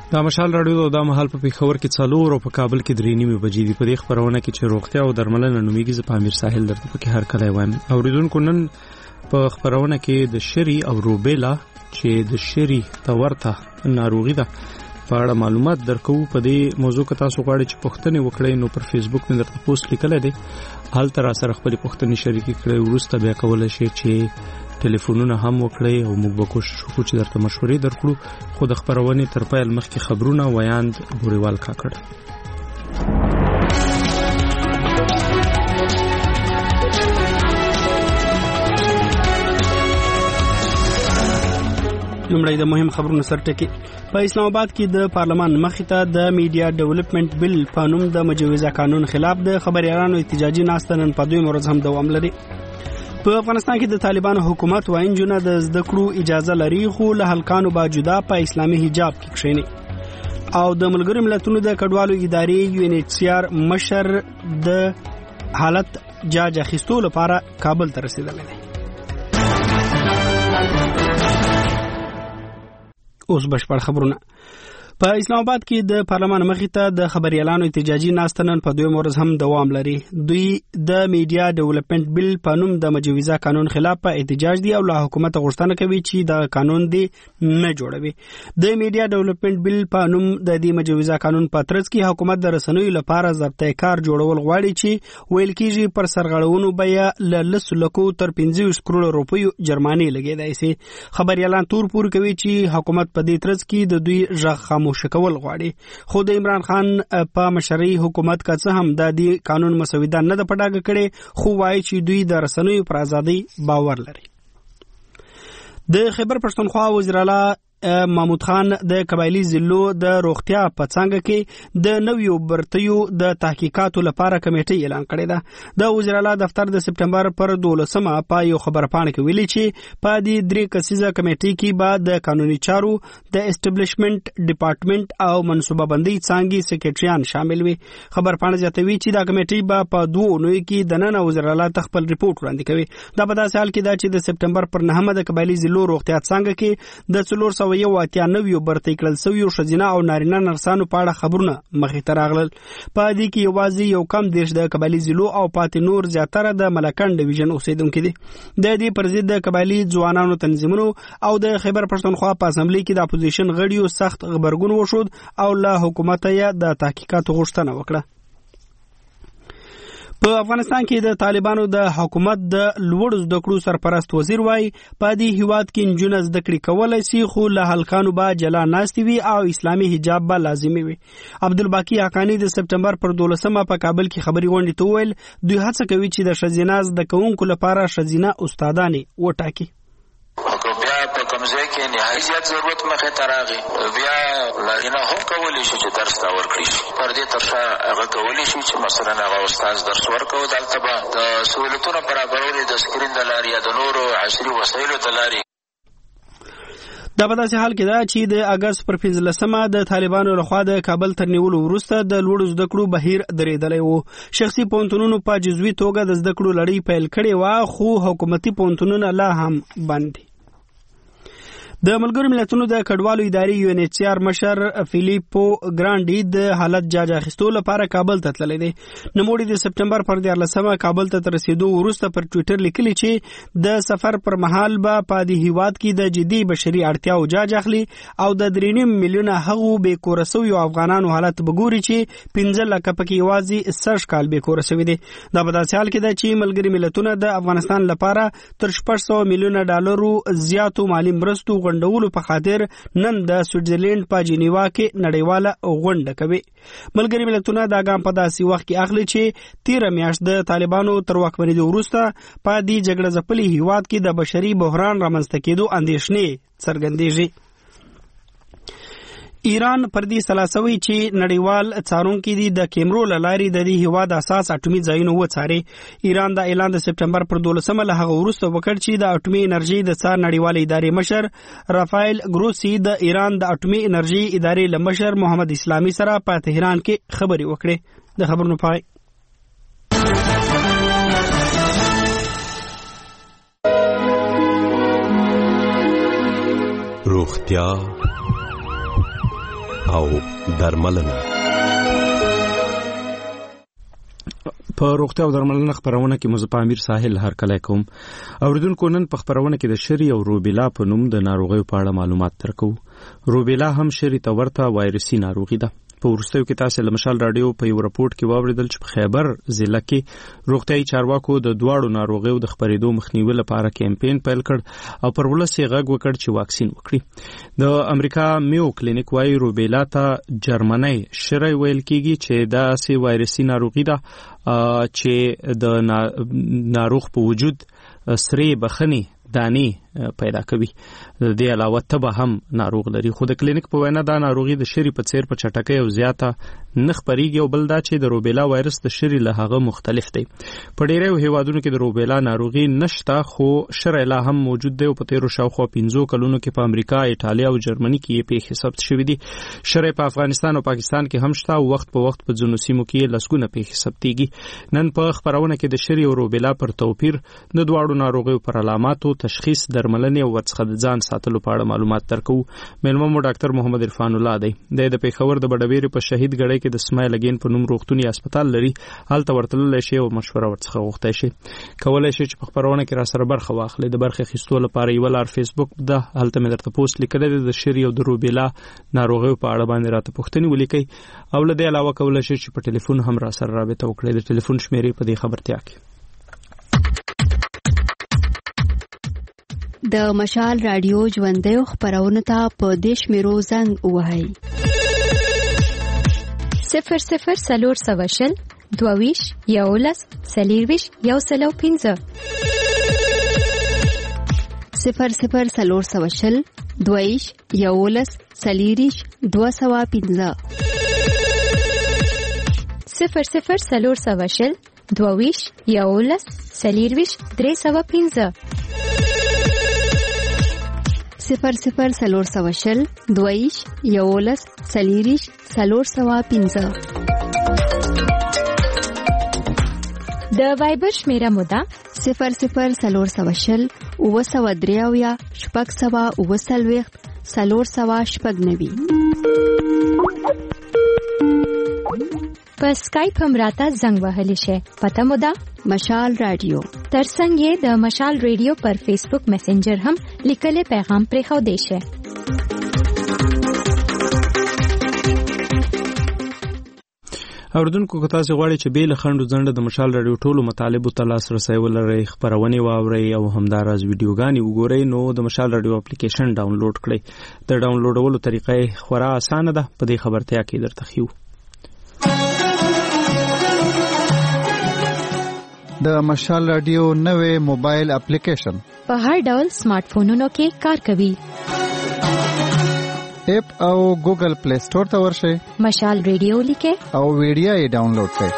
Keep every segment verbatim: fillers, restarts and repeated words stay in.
دا مشال راډیو دا مهال په پیښور کې څلور او په کابل کې درې نیمې بجې دي. په دې خبرونه کې چې روغتیا او درملنه نومیږي زه په امیر ساحل درته پکې هر کله وایم. اوریدونکو نن په خبرونه کې د شری او روبیلا چې د شری ته ورته ناروغي ده په اړه معلومات درکو. په دې موضوع کې تاسو غواړئ چې پوښتنه وکړئ نو پر فیسبوک مې درته پوسټ لیکلی دی، هلته را سره خپل پوښتنې شریکې کړئ. وروسته بیا کولی شئ چې ټلیفونونه هم وکړئ او موږ به کوشش وکړو چې درته مشورې درکړو. خو د خبرونې تر پیل مخکې خبرونه ویاند بوریوال کاکړ. لومړی د مهم خبرونو سرټکی. په اسلام آباد کې د پارلمان مخې ته د میډیا ډیولپمنٹ بل په نوم د مجوزه قانون خلاف د خبريالانو احتجاجي ناسته نن په دویم ورځ هم دوام لري. په افغانستان کې د طالبانو حکومت واینجونه د زده کړو اجازه لري خو له هلکانو با جدا په اسلامي حجاب کې کښیني. او د ملګرو ملتونو د کډوالو ادارې یو ان ایچ سی آر مشر د حالت جاج اخیستو لپاره کابل ته رسیدلی دی. اوس بشپړ خبرونه. په اسلام آباد کې د پارلمان مخې ته د خبريالانو احتجاجي ناسته نن په دویم ورځ هم دوام لري. دوی د میډیا ډیولپمنٹ بل په نوم د مجوزه قانون خلاف په احتجاج دي او له حکومت غوښتنه کوي چې د قانون دی نه جوړوي. د میډیا ډیولپمنٹ بل په نوم د دې مجوزه قانون په ترڅ کې حکومت د رسنیو لپاره ضابطه کار جوړول غواړي چې ویل کېږي پر سرغړونو بیا ل لس لکو تر پنځه کروڑ روپیو جرمانه لګیدای شي. خبريالان تور پور کوي چې حکومت په دې ترڅ کې د دوی ژغ شکول غواړي. خو د عمران خان په مشرۍ حکومت کا څه هم د دې قانون مسوده نه د پټاګه کړي خو وایي چې دوی د رسنیو پر ازادۍ باور لري. د خیبر پښتونخوا وزیر اعلی محمود خان د قبایلی ضلعو د روغتیا په څنګه کې د نویو برتیو د تحقیقاتو لپاره کمیټه اعلان کړې ده. د وزیر اعلی دفتر د سپټمبر پر دولسمه په یو خبرپاڼه کې ویلي چې په دې درې کسیزه کمیټې کې به د قانوني چارو د اسټابلیشمنت ډپارټمنټ او منصوبه بندي څنګه سکریټریان شامل وي. خبرپاڼه زیاتوي چې دا کمیټې به په دوه اونیو کې د نن وزیر اعلی خپل ریپورت وړاندې کوي. دا په داسې حال کې ده چې د سپټمبر پر نهمه د قبایلی ضلعو روغتیا څنګه کې د څلور سوه یو اتیا نویو برتۍ کړل سویو ښځینه او نارینه نرسانو په اړه خبرونه مخې ته راغلل. په دې کې یوازې یو کم دېرش د قبایلي ضلعو او پاتې نور زیاتره د ملکنډ ډیویژن اوسیدونکي دي. د دې پر ضد د قبایلي ځوانانو تنظیمونو او د خیبر پښتونخوا په اسمبلی کې د اپوزیشن غړیو سخت غبرګون وشود او له حکومت یې د تحقیقاتو غوښتنه وکړه. په افغانستان کې د طالبانو د حکومت د لوړ زده کړو سرپرست وزیر وای په دې هیواد کې نجونې زده کړې کولای شي خو له هلکانو به جلا ناستې وي او اسلامي حجاب به لازمي وي. عبدالباقی حقانی د سپټمبر پر دولسمه په کابل کې خبري غونډې ته وویل دوی هڅه کوي چې د ښځینه زده کوونکو لپاره ښځینه استادانې وټاکي. کمزې کې نهایي زیات ضرورت مخې ته راغی بیا لرینه هم کولی شي چې درس ته ورکړي شي. پر دې تر شا هغه کولی شي چې مثلا هغه استاد درس ورکوي. دلته به د سهولتونو برابرولو د سکرین د لارې یا د نورو عصري وسایلو د لارې. دا په داسې حال کې ده چې د اګست پر پنځلسمه د طالبانو لخوا د کابل تر نیولو وروسته د لوړو زده کړو بهیر درېدلی و. شخصي پوهنتونونو په جزوي توګه د زده کړو لړۍ پیل کړې وه خو حکومتي پوهنتونونه لا هم بند دي. د ملګرو ملتونو د کډوالو ادارې یو ان ایچ سی آر مشر فیلیپو ګرانډي د حالت جاج اخیستو لپاره کابل ته تللی دی. نوموړي د سپټمبر پر دیارلسمه کابل ته تر رسیدو وروسته پر ټویټر لیکلي چې د سفر پر مهال به په دې هیواد کې د جدي بشري اړتیاو جاج اخلي او د درې نیم میلیونه هغو بې کوره سویو افغانانو حالت به ګوري چې پنځه لکه پکې یوازې سږ کال بې کوره سوي دي. دا په داسې حال کې ده چې ملګري ملتونه د افغانستان لپاره تر شپږ سوه میلیونه ډالرو زیاتو مالي مرستو غونډولو په خاطر نن د سویټزرلینډ په جنیوا کې نړیواله غونډه کوي. ملګري ملتونه دا ګام په داسې وخت کې اخلي چې تیره میاشت د طالبانو تر واکمنېدو وروسته په دې جګړه ځپلي هیواد کې د بشري بحران رامنځته کېدو اندېښنې څرګندېږي. ایران پر دې سلاسوي چې نړیوال څارونکي دي د کیمرو له لارې د دې هیواد اساس اټومي ځایونه وڅاري. ایران دا اعلان د سپټمبر پر دولسمه له هغه وروسته وکړ چې د اټومي انرژي د څار نړیوالې ادارې مشر رافایل ګروسی د ایران د اټومي انرژي ادارې له مشر محمد اسلامي سره په تهران کې خبرې وکړې. د خبرونو پای. روغتیا او درملنه. په روغتیا او درملنه خبرونه کې مزه امیر ساحل هر کله کوم اوریدونکو نن په خبرونه کې د شری او روبیلا په نوم د ناروغیو په اړه معلومات درکو. روبیلا هم شری ته ورته وایرسي ناروغي ده. په ورستیو کې تاسو له مشال رادیو په یو راپورټ کې واوریدل چې په خیبر ضلع کې روغتيایي چارواکو د دواړو ناروغیو د خبرېدو مخنیوي لپاره کمپاین پیل کړ او پر ولس یې غږ وکړ چې واکسین وکړي. د امریکا میو کلینیک وايي روبیلا ته جرمنی شری ویل کیږي چې دا سي وایرسي ناروغي ده چې د ناروغ په وجود سری بخنی دانی پیدا کوي. د دې علاوه تبه هم ناروغ لري. خو د کلینیک په وینا دا ناروغي د شری په څیر په چټکۍ او زیاته نه خپريږي او بل دا چې د روبیلا وایرس د شری له هغه مختلف دی. په ډیرو هیوادونو کې د روبیلا ناروغي نشته خو شری لا هم موجود دی او په تیرو شاوخوا پنځو کلونو کې په امریکا، ایټالیا او جرمني کې یې پیښې ثبت شوې دي. شری په افغانستان او پاکستان کې هم شته او وخت په وخت په ځینو سیمو کې لسګونه پیښې ثبتېږي. نن په خبرونه کې د شری او روبیلا پر توپیر، د دواړو ناروغیو پر علاماتو، تشخیص، درملنې او ورڅخه د ځان ساتلو په اړه معلومات درکو. مېلمه مو ډاکټر محمد عرفان الله دی. د پیښور د بډبېرې په شهید ګړی کې د اسماعیل اگین په نوم روغتوني هسپتال لري. هلته ورتللی شي او مشوره ورڅخه غوښتای شي. کولای شي چې په خبرونه کې را سره برخه واخلي. د برخه اخیستو لپاره یو لار فیسبوک ده، هلته مې درته پوسټ لیکلی دی د شری او د روبیلا ناروغیو په اړه باندې راته پوښتنې ولیکئ او له دې علاوه کولای شي چې په ټلیفون هم را سره رابطه وکړئ. د ټلیفون شمیرې په دې خبرتیا کې د مشال رادیو ژوندۍ خبرونه ته په دیش میرو زنګ وهاي صفر صفر سلور سواشل دوویش یولس سلیرویش یو سلو پینزه صفر صفر سلور سواشل دوویش یولس سلیریش دو سوا پینزه صفر صفر سلور سواشل دوویش یولس سلیرویش درې سوا پینزه صفر صفر سلور سواشل دویش یولس سلیریش سلور سوا پینزه. د وایبر شمیره مودا صفر صفر سلور سواشل اوه سوا دریاویا شپږ سوا اوه سلویخت سلور سوا شپږ نوي. په سکایپ هم راته زنګ وهلی شي. پته مودا مشال رادیو. ترڅنګ یې د مشال رادیو پر فیسبوک میسنجر هم لیکلي پیغام پرې خو دی شي. اوردونکو که تاسو غواړئ چې بیل خندو ځنډه د مشال رادیو ټولو مطالبو ته لاسرسی ولرئ، خبرونه واورئ او همداراز ویډیوګانې وګورئ، نو د مشال رادیو اپلیکیشن ډاونلوډ کړئ. د ډاونلوډولو طریقه خورا اسانه ده، په دې خبرتیا کې درته ښیو. د مشال رادیو نوې موبایل اپلیکیشن په هر ډول سمارټ فونونو کې کار کوي. اپ او ګوګل پلی سٹور ته ورشئ، مشال رادیو لیکئ او ویډیو یې ډاونلوډ کړئ.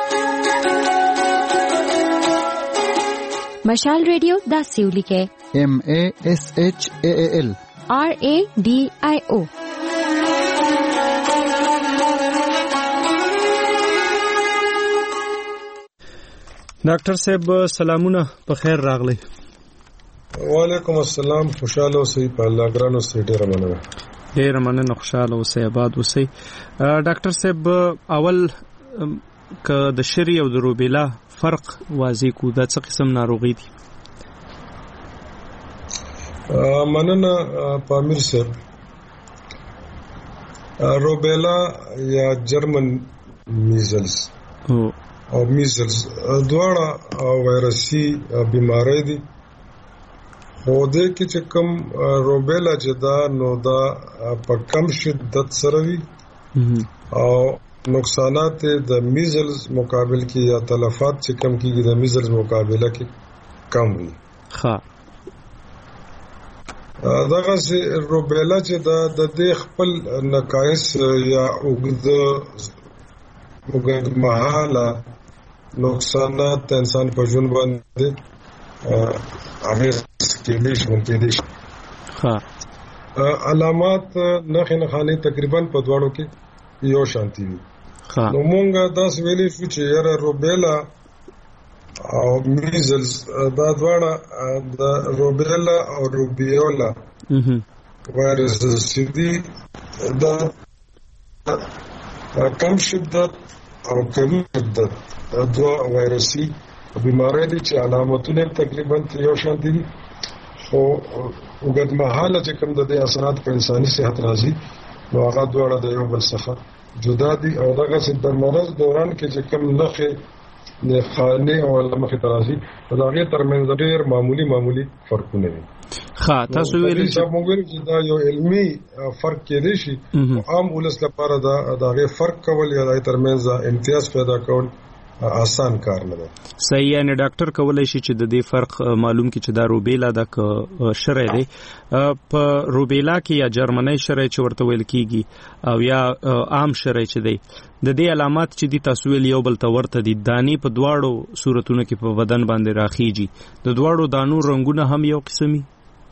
مشال رادیو داسې ولیکئ ایم ا اس ایچ ا ال آر ا ډي آی او. ډاکټر صاحب سلامونه، په خیر راغلی. وعلیکم السلام. خوشاله اوسئ. په الله ګران اوسئ. ډیره مننه. ډیره مننه. خوشاله اوسئ، آباد اوسئ. ډاکټر صاحب اول که د شری او د روبیلا فرق واضح کو، دا څه قسم ناروغي دي؟ مننه پامیر صاحب. روبیلا یا جرمن میزلز او میزلز دواړه وایرسي بیماری دي. خو دې کې چې کوم روبیلا چې دا نو دا په کم شدت سره وي او نقصانات د میزلز مقابل کې یا تلفات چې کم کېږي د میزلز مقابله کې کم وي. ها دغه سي روبیلا چې دا د دې خپل نقایص یا اوږد اوږد مهاله نقصانات انسان په ژوند باندې اغیز کېدای شي ممکن دي. ها علامات نښې نښانې تقریبا په دواړو کې یو شانتي وي. ها نو مونږه داس ویلې شو چې یاره روبیلا او میزلز دا دواړه د روبیلا او روبیولا وایرس سیدي دا کم شدت او کمی شدت دوه وایرسي بیماری دي چې علامتونه تقریبا یو شان دي، خو وګدمحاله چې کوم د دې اثرات په انساني صحت راځي نو هغه دواړه د یو بل څخه جدا دي، او دغه چې د مرض دوران کې چې کوم نښې د خانه او لمخې ترازی دا غي ترمنځ ډېر معمولی معمولی فرقونه دي. ښه تاسو ویل چې موږ ویل چې دا یو علمي فرق کېدی شي، عام ولس لپاره دا دا غي فرق کول یا د ترمنځ امتیاز پیدا کول آسان کار نه دی. صحیح، یعنی ډاکټر کولای شي چې د دې فرق معلوم کړي چې دا روبیلا د شرع دی په روبیلا کې یا جرمني شرع چې ورته ویل کیږي او یا عام شرع چې دی د دې علامات چې دي تاسو ویل یو بل ته ورته دي، دانی په دواړو صورتونو کې په بدن باندې راخیږي، د دواړو دانو رنگونه هم یو قسمي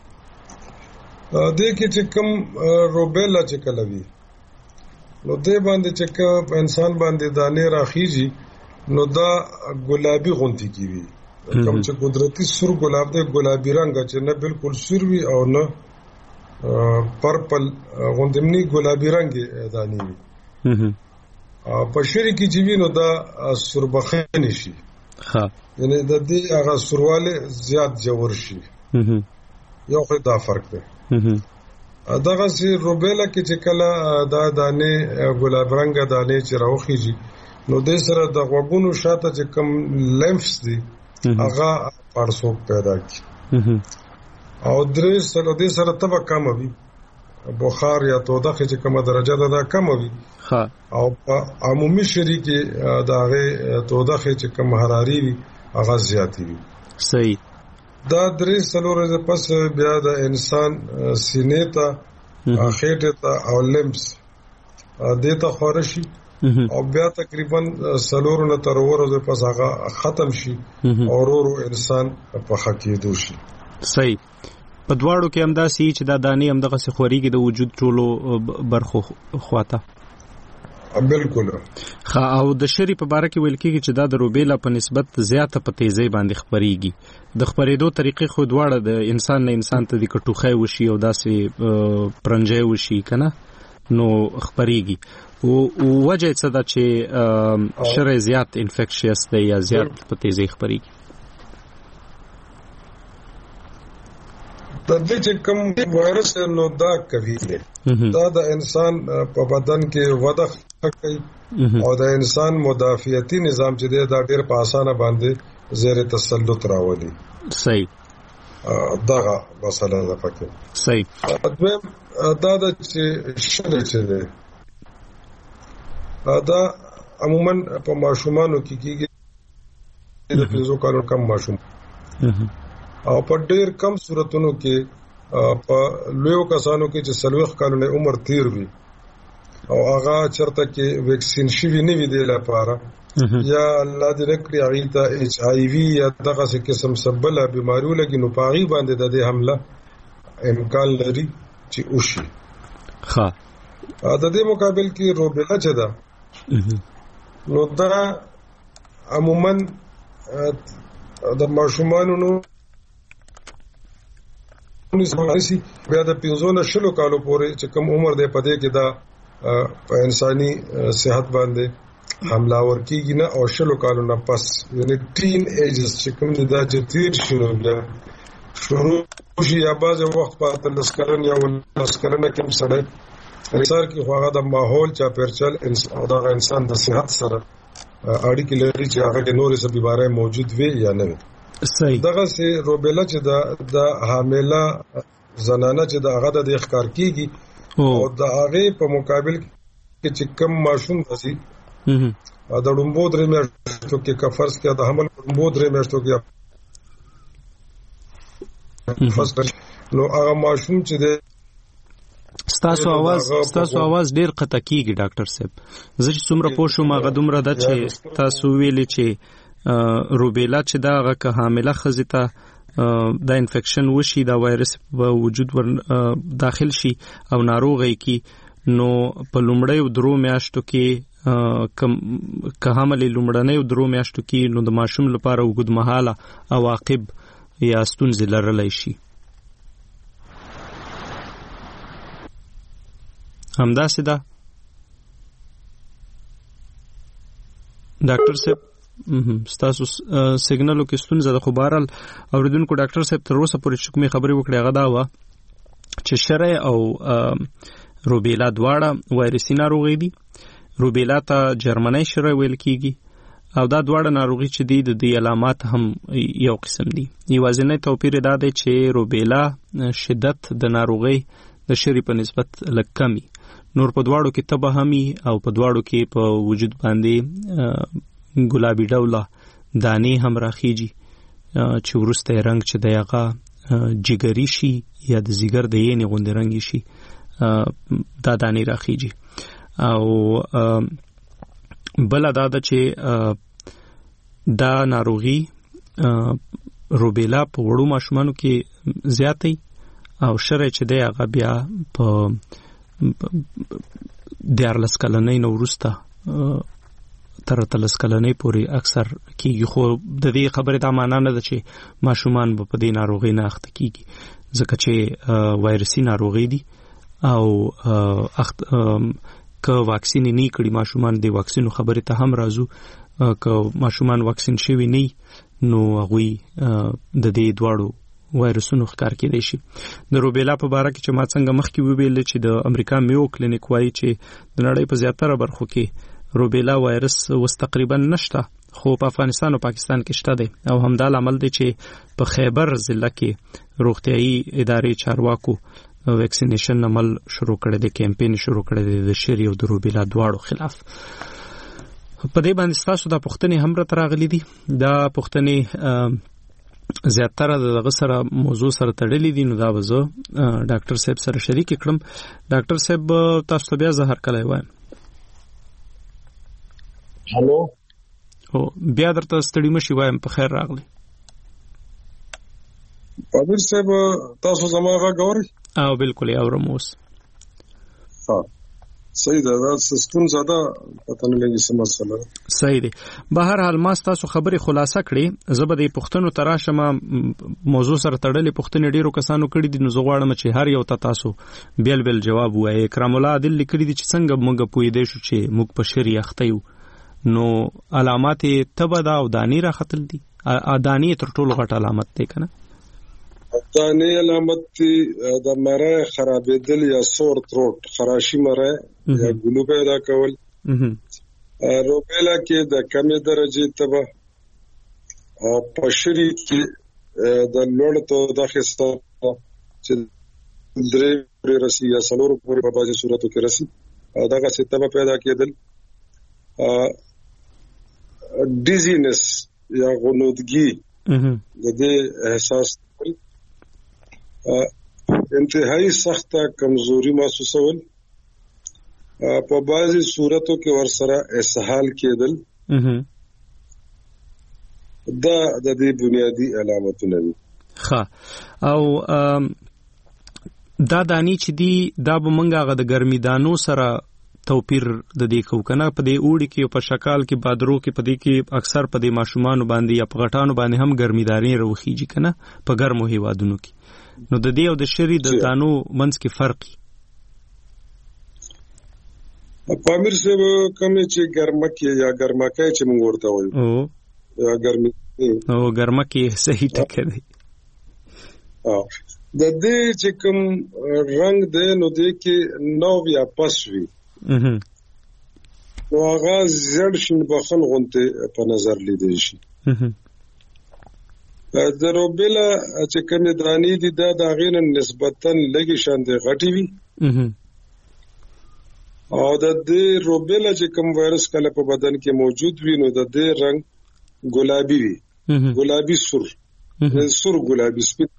دې کې چې کوم روبیلا چې کله وي نو دې باندې چې انسان باندې دانې راخیږي نو دا ګلابي غونتی کیږي، کوم چې قدرتي سور ګلاب دی ګلابي رنگ چې نه بالکل سور وي او نه پرپل غوندمنی ګلابي رنگ دانی وي. په شری کې چې وینو دا سربخنی شي، ها یعنی د دې هغه سرواله زیات جوړ شي، یو خو دا فرق دی. دغه سي روبیلا کې چې کله دا دانه ګلاب رنگ دانه چې راوخیږي نو د سره د غوګونو شاته چې کوم لیمفز دي هغه پړسوب پیدا کی او درې سره د سره تبه کم وي، بخار یا توده چې کومه درجه ده دا کم وي، ها او په عمومي شری کې دا غي توده چې کوم حراري وي هغه زیاتی وي. صحیح، دا درې سلوره پس بیا د انسان سینې ته خېټه ته او لیمفز دته خورشي او بیا تقریبا سلورو نه تر ورځې پس هغه ختم شي او ورو انسان په حقیقت شي. صحیح، په دواړو کې هم دا سي چې دا دانی هم دغه سخوريږي د وجود ټولو برخو خواته. بالکل. خا او د شری په باره کې ویل کېږي چې دا د روبیلا په نسبت زیاته په تیزی باندې خبريږي، د خبرېدو طریقې خو دواړه د انسان نه انسان ته د کټوخای وشي او داسې پرنجای وشي کنه نو خبريږي. او وجه څه ده چې شری زیات انفیکشیس دی یا زیات په تیزی خبريږي؟ د دې چې کوم وایرس نو دا کوي دا د انسان په بدن کې وده کوي او د انسان مدافعتي نظام چې دی دا ډېر په اسانه باندې زیر تسلط راولي. صحیح، دغه مسله ده پکې. صحیح، دا د چې شری چې دی دا عموما په ماشومانو کې کېږي د پنځو کالو کم ماشوم او په ډېر کم صورتونو کې په لویو کسانو کې چې سلوخ کالونه عمر تیر وي او هغه چرته کې ویکسین شوی نه وي د لپاره یا الله دې نکړي هغه ته ایچ آی وی یا دغه څه قسم سبله بیماریو لګي نو پاغي باندې د دې حمله امکان لري چې وشي. ښه د دې مقابل کې روبیلا چې ده نو دا عموما د ماشومانو نو نسبت بیا د پنځو نه شلو کالو پورې چې کوم عمر دی پدې کې دا په انساني صحت باندې حمله ورکیږي نه او شلو کالو نه پس یعنی ټین ایجز چې کوم دا چې تیر شروع ده شروع شي یا بعض وخت په تلسکرن یا ولسکرن کې سره رسار کې خواغه د ماحول چا پرچل او دا انسان د صحت سره اړیکې لري چې هغه د نورې سبي باره موجود وي یا نه وي. صحیح، دغه سي روبیلا چې دا د حامله زنانه چې دا هغه د ښکار کیږي او د هغه په مقابل کې چې کم ماشوم دسي ا د ډومبو درې میاشتو کې کفرس کې د حمل ډومبو درې میاشتو کې فاست نو هغه ماشوم چې د ستاسو आवाज ستاسو आवाज ډیر قطع کیږي ډاکټر صاحب. زه چې څومره پوه شوم هغه دومره ده چې تاسو ویلي چې روبیلا چې دا هغه که حامله ښځې ته دا انفیکشن وشي دا وایرس په وجود ور داخل شي او ناروغي کی نو په لومړی درو میاشتو کې کم که حمل لومړنۍ درو میاشتو کې نو د ماشوم لپاره اوږدمهاله عواقب یا ستونزې لرلی شي. همداسې ده؟ ډاکټر صاحب ستاسو سیګنالو کې ستونزه ده، خو بهرحال اوریدونکو ډاکټر صاحب تر اوسه پورې چې کومې خبرې وکړې هغه دا وه چې شری او روبیلا دواړه وایرسي ناروغي دي. روبیلا ته جرمنی شری ویل کیږي او دا دواړه ناروغي چې دي د دې علامات هم یو قسم دي. یوازینی توپیر دا دی چې روبیلا شدت د ناروغي د شری په نسبت لږ کمی، نور په دواړو کې تبه همي او په دواړو کې په وجود باندې ګلابي ډوله دانې هم راخیږي چې وروسته یې رنګ چې دی هغه جګري شي یا د ځیګر د ینې غوندې رنګ شي، دا دانې راخیږي. او بله دا ده چې دا ناروغي روبیلا په وړو ماشومانو کې زیاتی او شری چې دی هغه بیا په دیارلس کلنۍ نه وروسته تر اتلس کلنۍ پورې اکثر کیږي. خو د دې خبرې دا معنا نه ده چې ماشومان به په دې ناروغۍ نه اخته کیږي، ځکه چې وایرسي ناروغي دي او که واکسین نه کړي ماشومان د واکسینو خبرې ته هم راځو. که ماشومان واکسین شوي نه نو هغوی د دې دواړو وایرسونو ښکار کېدای شي. د روبیلا په باره کې چې ما څنګه مخکې وویل چې د امریکا میو کلینیک وایي چې د نړۍ په زیاتره برخو کې روبیلا وایرس وس تقریبا نشته، خو په افغانستان او پاکستان کې شته دی او همدا لامل دی چې په خیبر ضلع کې روغتیايي ادارې چارواکو ویکسینیشن عمل شروع کړی دی، کمپین شروع کړی دی د شری او د روبیلا دواړو خلاف. په دې باندې تاسو د پوښتنې هم راته راغلي دي. دا پوښتنې زیاتره دغه سره موضوع سره تړلې دي، نو دا به زه ډاکټر صاحب سره شریک کړم. ډاکټر صاحب تاسو ته بیا زه هرکلی وایم. هلو او بیا درته ستړي مشي وایم په خیر راغلی. پادر صاحب تاسو زما غږ اورئ؟ او بالکل یې اورم اوس. ها صحیح ده، دا سستون زده پته نه لګي څه مسله ده. صحیح دی. به هر حال ما ستاسو خبرې خلاصه کړې، زه به د پوښتنو ته راشم. موضوع سره تړلې پوښتنې ډېرو کسانو کړي دي، نو زه غواړم چې هر یو ته تاسو بیل بیل جواب ووایئ. اکرام الله عادل لیکلي دي چې څنګه موږ پوهېدی شو چې موږ په شری اخته یو. نو علامات تبه دا او دانې راختل دي. دانې تر ټولو غټ علامت دی که نه؟ دانې علامت دی د مری خرابېدل یا سور تروټ، خراشي مری یا ګلو پیدا کول. روبیلا کې د کمې درجې تبه او په شری کې د لوړ تودوخې اخیسته چې درې پورې رسي یا څلورو پورې په بعضې صورتو کې رسي، او دغسې تبه پیدا کېدل. ډیزینس یا غنودګي د دې احساس کول، انتهایی سخته کمزوري محسوسول، په بعضې صورتو کې ورسره اسهال کېدل، دا د دې بنیادی علامتونه دي. ښه، او دا دانی چې دي دا به موږ هغه د ګرمي دانو سره توپیر د دې کو کنه. په دې اوړي کې په شکال کې بادرو کې په دې کې اکثر په دې ماشومان باندې یا په غټانو باندې هم ګرمیداري روخیږي کنه په ګرمو هیوادونو کې. نو د دې او د شری د دانو منځ کې فرق پامیر صاحب کومه چې ګرمکه یا ګرمکه چې موږ ورته وایو او یا ګرمي او ګرمکه صحیح ټکر دی. او د دې چې کوم رنگ دی نو دې کې نو یا پسوي نو هغه زړ شین بخن غونته په نظر لیدل شي. د روبیلا چې کومه درانی دي دا د غین نسبتا لګي شان دي غټي وي، او د دې روبیلا چې کوم وایرس کله په بدن کې موجود وي نو د دې رنگ ګلابي وي، ګلابي سور سور ګلابي سپید.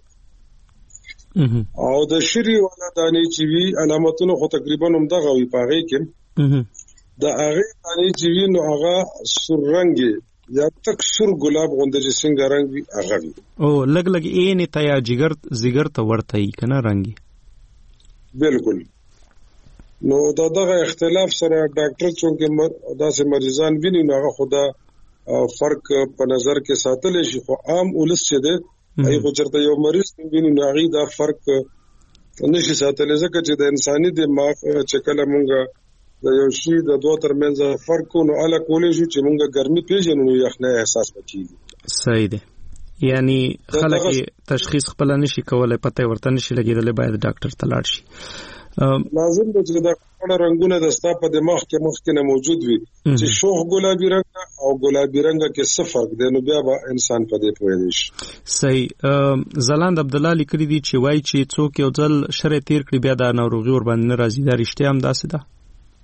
او د شری ولا دانې چې وی علامتونه خو تقریبا هم دغه وي پاغه کې د هغه دانې چې وی نو هغه سور رنگي یا تک سور ګلاب غونډه چې څنګه رنگ وي هغه وي، او لګ لګ یې نه تا یا جګر زیګر ته ورته یې کنه رنگي. بالکل. نو دا دغه اختلاف سره ډاکټر څنګه داسې مریضان ویني نو هغه خدا فرق په نظر کې ساتل شي، خو عام ولس چې ده ای خو چرته یو مریض ویني نو هغه دا فرق نشي ساتل، ځکه چې د انساني دماغ چې کله مونږه د یو شی د دوه ترمنځ فرق نو اله کولې شو چې موږ ګرمي پیژنو نو یخنه احساس وکړي. صحیح دی. یعنی خلک تشخیص خپل نشي کولای، پته ورته نشي لګیدل، باید ډاکټر ته لاړ شي. لازم دی چې دا خپل رنگونه د ستا په دماغ کې مخکې نه موجود وي چې شوخ ګلابي رنگ او ګلابي رنگ کې څه فرق دی، نو بیا به انسان په دې پوهیږي. صحیح. زلاند عبد الله لیکلی دی چې وای چې څوک یو ځل شرع تیر کړي بیا د ناروغي ور باندې ناراضي، دا رښتیا هم داسې ده؟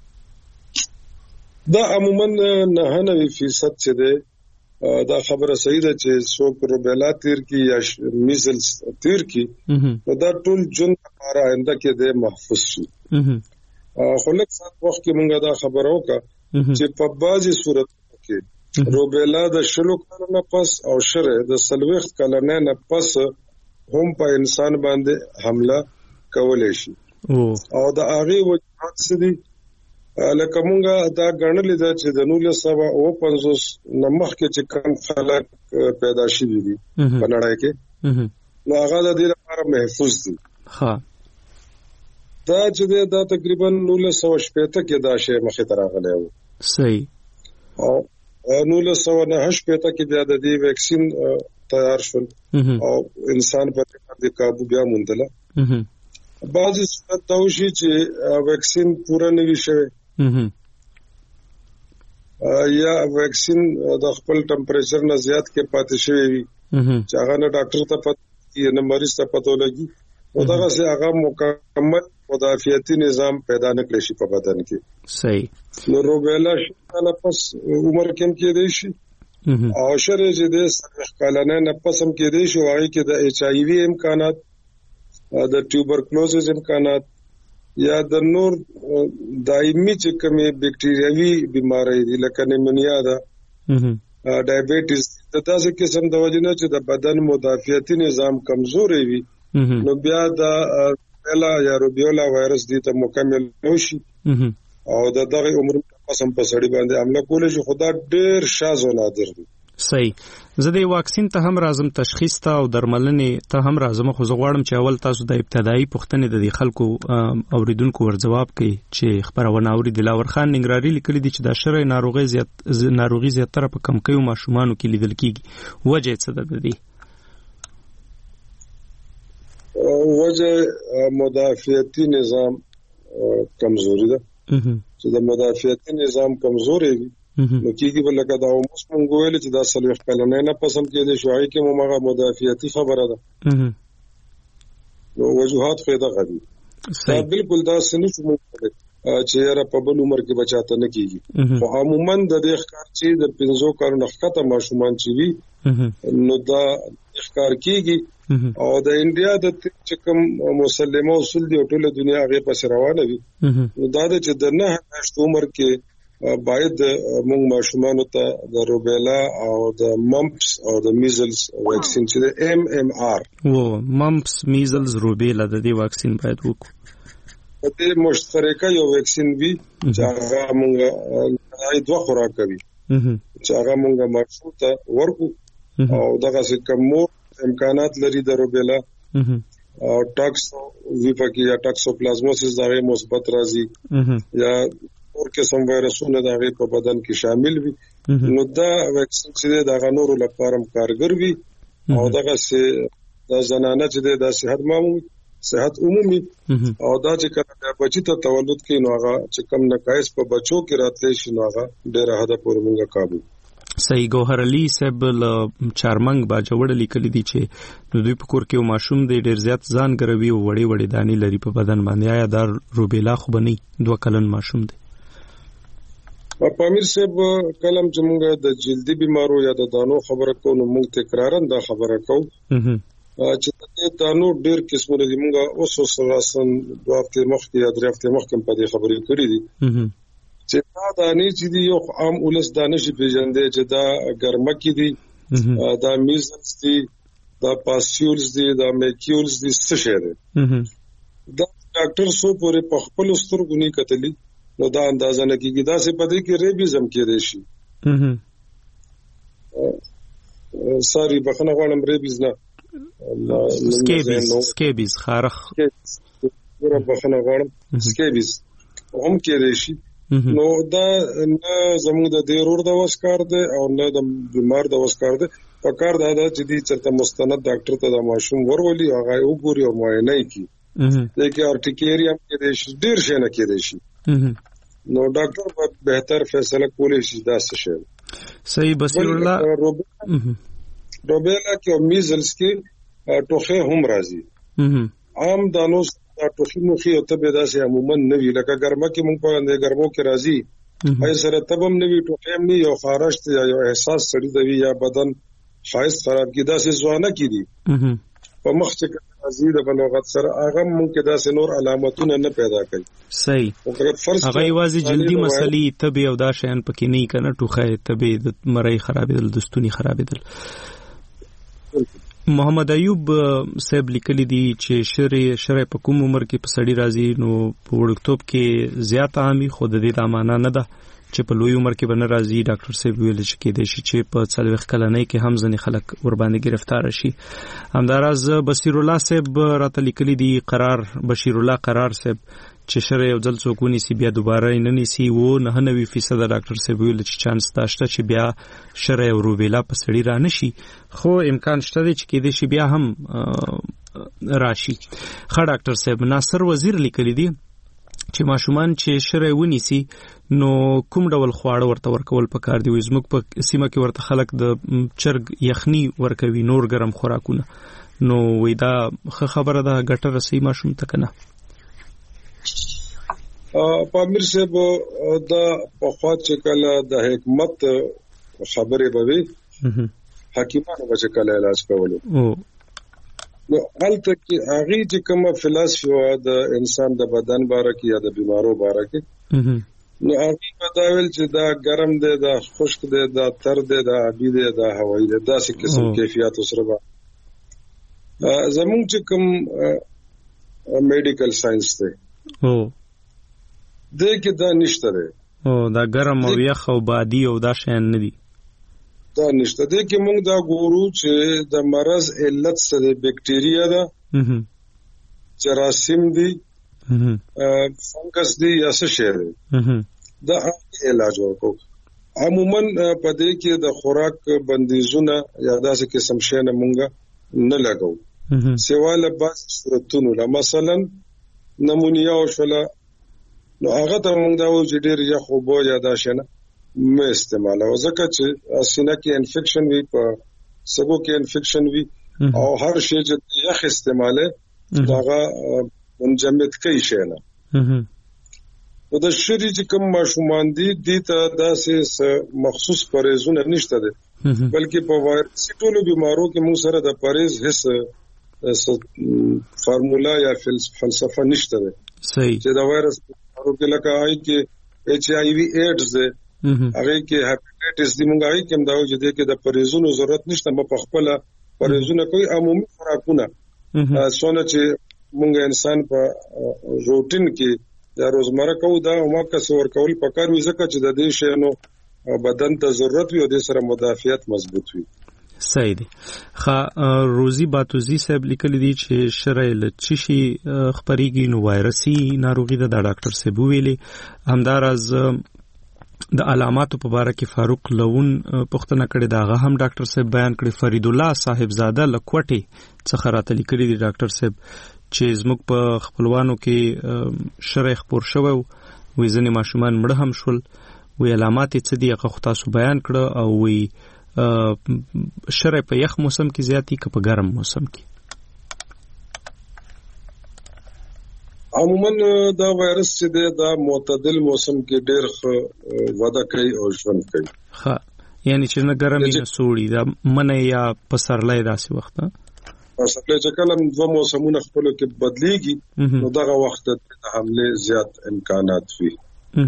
دا عموما نه نه فیصد چې دی دا خبره صحیح ده چې څوک روبیلا تیر کی یا میزلز تیر کی نو دا ټول جون لپاره آینده کې د محفوظ شي. خو لږ سات وخت کې موږ دا خبره وکړه چې په بعضي صورتونو کې روبیلا د شلو کلونو نه پس او شرع د سلويخت کلونو نه پس هم په انسان باندې حمله کولای شي او د هغه وجوهات څه دي. لکه مونږه دا ګڼلې ده چې د نولس سوه اوه پنځوس نمخ کې چې کوم خلک پیدا شوي دي په نړۍ کې نو هغه د دې لپاره محفوظ دي. ها دا چې دی دا تقریبا نولس سوه شپېته کې دا شی مخې ته راغلی و. صحیح. او نولس سوه نهه شپېته کې بیا د دې ویکسین تیار شول او انسان په دې قابو بیا موندله. بعضې صورت دا وشي چې ویکسین پوره نه وي شوی یا ویکسین د خپل ټمپریچر نه زیات کې پاتې شوی وي چې هغه نه ډاکټر ته پته یا نه مریض ته پته ولګي او دغه سه هغه مکمل مدافعتي نظام پیدا نه کړی شي په بدن کې. صحیح. نو روبیلا شاله پس عمر کم کې دی شي او شرع چې د سرخ کالانه نه پسم کې دی شي وايي کې د ایچ آی وی امکانات، د ټیوبرکلوزز امکانات یا د نور دایمي چې کومې بکټریاوي بیماری دي لکه نیمونیا ده، ډایبټیز، د داسې قسم د وجې نه چې د بدن مدافعتي نظام کمزوري وي نو بیا د روبیلا یا روبیولا وایرس دي ته مکمل نشي او د دغه عمر قسم په سړی باندې حمله کولای شي. خدا ډېر شاذ او نادر دي. صحیح. زه د واکسین ته هم راځم، تشخیص ته او درملنې ته هم راځم، خو زه غواړم چې اول تاسو د ابتدایي پوښتنې د دې خلکو اوریدونکو ور جواب کړئ چې خبرونه اوري. دلاور خان ننګرهاري لیکلي دي چې د شرع ناروغي زیات ناروغي زیاتره په کمکیو ماشومانو کې لیدل کیږي. وجه څه ده د دې؟ وجه مدافعتي نظام کمزوري ده. چې د مدافعتي نظام کمزوري وي نو کېږي بل لکه دا اوس مونږ ویل چې دا سلوخ کلنه نه پسند کېږي شو هغه کې مو هغه مدافعتي خبره ده نو وجوهات خو دا غدي. صحیح. بالکل دا سنې چې چې را په بل عمر کې بچاته نه کېږي خو عموما د دې ښکار چې د پنځو کارونو ښکته ماشومان چې وي نو دا ښکار کېږي او د انډیا د چې کوم مسلمه اصول دی ټول دنیا هغه پس روانه وي نو دا چې د نه هشت عمر کې باید موږ ماشومان ته د روبیلا او د ممپس او د میزلز واکسین چې د ایم ایم آر و ممپس میزلز روبیلا د دې واکسین باید وکړو. د مشترکه یو واکسین وی چې هغه موږ دوه خوراک کوي چې هغه موږ ماشوم ته ورکو او دغه څه کوم امکانات لري د روبیلا او ټاکس وی پکې یا ټاکسوپلازموسس دغه مثبت راځي یا اور قسم وایرسونه د هغه په بدن کې شامل وي نو دا ویکسین چې د هغه نورو لپاره کارګر وي او دغه چې د زنانه چې د صحت معمولی صحت عمومي او دا چې کله بچی ته تولد کوي نو هغه چې کم نقایص په بچو کې راتلی شي نو هغه ډېر حد پورې موږ قابو. صحیح. ګوهر علي صاحب چارمنګ باجوړ لیکلي دي چې د دوی په کور کې ماشوم دی ډېر زیات ځان ګروي او وړي وړي دانې لري په بدن باندې، آیا دا روبیلا خو بنئ دوه کلن ماشوم دی؟ په امیر صاحب کلم چې موږ د جلدي بیمارو یا د دانو خبره کوو نو موږ تکرارا دا خبره کوو چې د دانو ډېر قسمونه دي. موږ اوس وسلاسن دوه هفته مخکې یا درې هفته مخکې په دې خبرې کړې دي چې دا دانې چې دي یو عام ولس دانه شي پیژندې چې دا ګرمکې دي، دا میزلز دي، دا پاسیولز دي، دا میکیولز دي، څه شی دي دا ډاکټر سو پورې په خپل سترګو نه کتلی نو دا اندازه نه کیږي. دا څه پدې کې ریبیزم کېدې شي. ساری بخنه غواړم ریبیز نه سکیبیز سکیبیز خارخ ګوره بخنه غواړم سکیبیز هم کېدې شي نو دا نه زموږ د ډیرور د وسکار دی او نه د بیمار د وسکار دی. په کار دا ده چې دې چرته مستند ډاکټر ته د ماشوم ورولي هغه وګوري او معاینه کوي د کې ارټیکیریا کې د ډیر شي نه کې دی شي نو ډاکټر په بهتر فیصله کولی شي دا څه شي. صحیح. بصیر الله روبیلا کې او میزلز کې ټوخه هم راځي. عام دانوس دا ټوخي مخي او تبه داسې عموما نه وی لکه ګرمه کې مونږ په اندې ګرمو کې راځي هي سره تبم نه وی ټوخي هم نه یو خارش یا یو احساس سړی دی یا بدن خایس خراب کی داسې ځوانه کی دي په مخ چې راځي د بلوغت سره هغه مونږ کې داسې نور علامتونه نه پیدا کوي. صحیح. هغه یوازې جلدی مسلې تبه او دا شین پکې نه کنه ټوخه تبه د مړی خرابېدل د ستوني خرابېدل. محمد ایوب صاحب لیکلی دی چې شرع شرع په کوم عمر کې په سړی راځي نو په وړکتوب کې زیات عامي خود دې د معنا نه ده چې په لوی عمر کې بنه راځي. ډاکټر صاحب ویل چې کې د شي چې په څلويخ کلنۍ کې هم ځنې خلک ور باندې گرفتار شي. همداراز بصیر الله صاحب راته لیکلی دی قرار بشیر الله قرار صاحب چې شرع یو ځل څوک ونیسي بیا دوباره نه نیسي و نه نوي فیصد ډاکټر صاحب ویل چې چانس تاشته چې بیا شرع او روبیلا په سړی را نشي خو امکان شته چې کې دې شي بیا هم راشي. خا ډاکټر صاحب ناصر وزیر لیکلی دی چې ماشومان چې شرع ونیسي نو کوم ډول خواړه ورته ورکول پکار دی. زموږ په سیمه کې ورته خلک د چرګ یخني ورکوي نور ګرم خوراکونه نو وې دا خبره ده ګټه رسي ماشوم ته کنه. پامیر صاحب دا په خوا چې کله د حکمت خبرې بوي حکیمانو به چې کله علاج کولو نو الته کې هغه چې کومه فلسفي و د انسان د بدن باره کې یا د بیمارو باره کې نو هغه بداول چې دا ګرم دی دا خشک دی دا تر دی دا ابي دی دا هوایی دی دا څه قسم کیفیت سره به زموږ چې کوم میډیکل ساينس دی او دې کې دا نشته دی او دا ګرم او یخ او بادي او دا شین نه دي دا نشته. دې کې موږ دا ګورو چې د مرض علت سره بکټیریا ده جراثیم دي فنګس دي یا څه شی دی دا علاج ورکو. عموما په دې کې د خوراک بندیزونه یا داسې قسم شی نه مونږ نه لګو سیواله بعض صورتونو لا مثلا نمونیا او شولا نو هغه ته موږ دا و چې ډېر یا خو بو یا دا شنه مې استعمال او ځکه چې سینه کې انفیکشن وي په سبو کې انفیکشن وي او هر شی چې یخ استعماله داغه منجمد کوي شنه نو د شری چې کوم ماشومان دي د ته داسې مخصوص پرهیزونه نشته دي بلکې په وایرسي ټولو بیمارو کې موږ سره د پرهیز هیڅ فارمولا یا فلسفه نشته ده. صحیح. چې دا وایرس کې لکه آی کې ایچ آی وی ایډز ده هغه کې هپاتایټس دی موږ آی کې دا چې د کې د پرهیزونو ضرورت نشته په خپل پرهیزونه کوي عمومي خوراکونه څونه چې موږ انسان په روټین کې یا روزمره کوو دا موږ څه ورکول پکار وي ځکه چې د دې شینو بدن ته ضرورت وي او د سره مدافعت مضبوط وي. صحیح دی. خا روزي باتوزی صاحب لیکلی دی چې شرع لچشي خبريږي نو وایرسي ناروغي ده د ډاکټر صاحب ویلي. همدارز د علاماتو په اړه کې فاروق لون پښتنه کړي داغه هم ډاکټر صاحب بیان کړي. فرید الله صاحب زاده لکوټي څخه راته لیکلي دی ډاکټر صاحب چې زموږ په خپلوانو کې شرع خبر شوی وي ځنې ماشومان مړه هم شول وی علامات څه دي هغه تاسو بیان کړه او وی شرع په یخ موسم کې زیاتی که په ګرم موسم کې عموما دا وایرس چې دی دا معتدل موسم کې ډېر وده کوي او ژوند کوي. ها یعنی چې نه ګرمي نه سوړي دا منه یا پسرلای داسې وخت پسرلای چې کله دوه موسمونه خپل کې بدليږي نو دغه وخت د حمله زیات امکانات وي.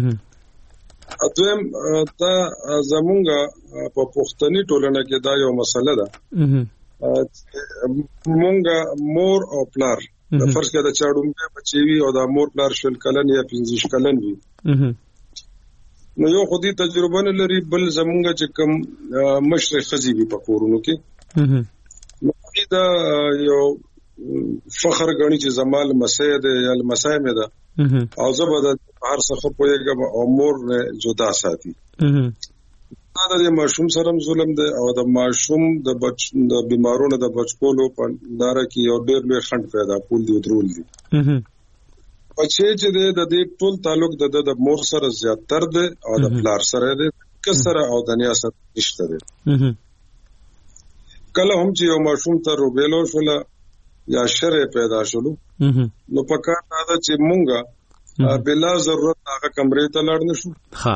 اته دا زمونږه په پښتني ټولنه کې دا یو مسله ده مونږه مور او پلار د فرض کړه چې اړومبه بچي وي او دا مور پلار شل کلن یا پنځه کلن وي نو یو خودي تجربه نه لري بل زمونږه چې کوم مشرق خزي وي په کورونو کې نو دا یو فخر غني چې زمال مسید یا المسائم ده او زبد هر څه پوهیږم او مور نه جدا ساتي. دا د ماشوم سره ظلم دی او د ماشوم د بچ د بیمارونو د بچکولو په لاره کې یو ډېر لوی خنډ پیدا کول دي درول دي. چې چې د دې ټول تعلق د د مور سره زیاتر دی او د پلار سره دی کسره او د نیا سره نشته دی. کله هم چې یو ماشوم ته روبېلو شول یا شر پیدا شول نو په کار دا چې مونږه بلا ضرورت هغه کمرې ته لاړ نشو. ها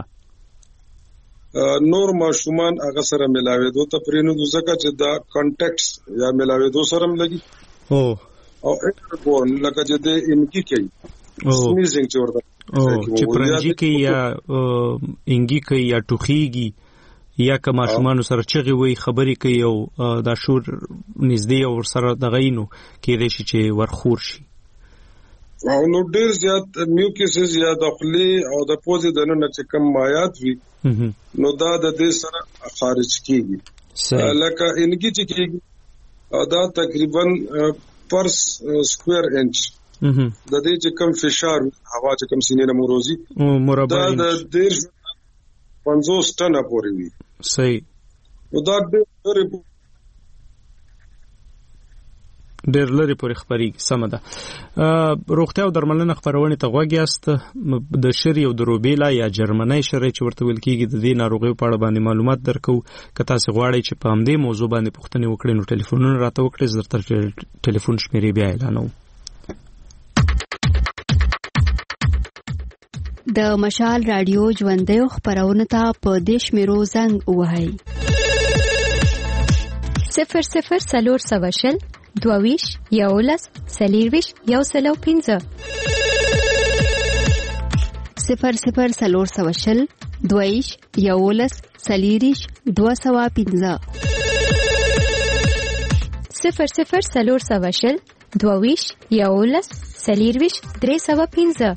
نور ماشومان هغه سره ملاوي دوه ته پرینو ځکه چې دا کانټیکټس یا ملاوي دوه سره ملګي او او اټربورن لکه چې د انکی کوي سنیزینګ چې ورته او چې پرنجي کې یا انګي کې یا ټوخيږي یا که ماشومان سره چغي وي خبري کوي او دا شور نږدې او سره د غینو کې رشي چې ورخور شي او نو ډیر زیات میوکسز یا داخلي او د پوزې د نن چې کم مایات وي نو دا د دې سره خارج کیږي لکه انګي چې کیږي دا تقریبا پر سکوير انچ د دې چې کم فشار هوا چې کم سینې نه مروزي دا د ډیر پنځوس ټنه پورې وي. صحیح. نو دا ډیر ډېر لري پورې خبرېږي. سمه ده. روغتیا او درملنه خپرونې ته غوږ یاست. د شری او د روبیلا یا جرمنۍ شری چې ورته ویل کېږي د دې ناروغیو په اړه باندې معلومات درکو. که تاسو غواړئ چې په همدې موضوع باندې پوښتنې وکړئ نو ټلیفونونه راته وکړئ. زه درته ټلیفون شمیرې بیا اعلانوم. د مشال رادیو ژوندۍ خپرونه ته په دې شمیرو زنګ ووهئ. صفر صفر څلور سوه شل دوویش یولس سلیرویش یو سلو پینځه صفر صفر څلور سوه شل دوویش یولس سلیریش دوه سوه پینځه صفر صفر څلور سوه شل دوویش یولس سلیرویش درې سوه پینځه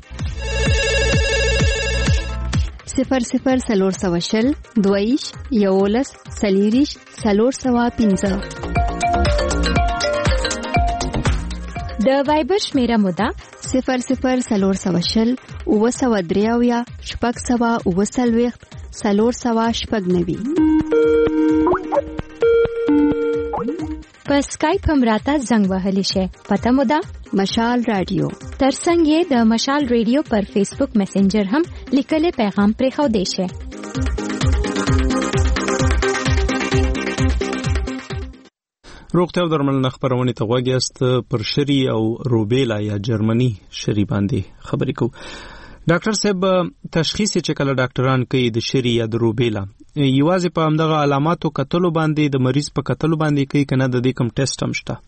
صفر صفر څلور سوه شل دوویش یولس سلیریش څلور سوه پینځه د وایبر شمیره مودا صفر صفر څلور سوه شل اوه سوه درې اویا شپږ سوه اوه څلوېښت څلور سوه شپږ نوي. په سکایپ هم راته زنګ وهلی شي. پته مودا مشال رادیو. ترڅنګ یې د مشال رادیو پر فیسبوک میسنجر هم لیکلي پیغام پرې خو دی شي. روغتیا او درملنه خپرونې ته غوږ یاست. پر شری او روبیلا یا جرمني شری باندې خبرې کوو. ډاکټر صاحب تشخیص چې کله ډاکټران کوي د شری یا د روبیلا یوازې په همدغه علاماتو کتلو باندې د مریض په کتلو باندې کوي کنه د دې کوم ټیسټ هم شته؟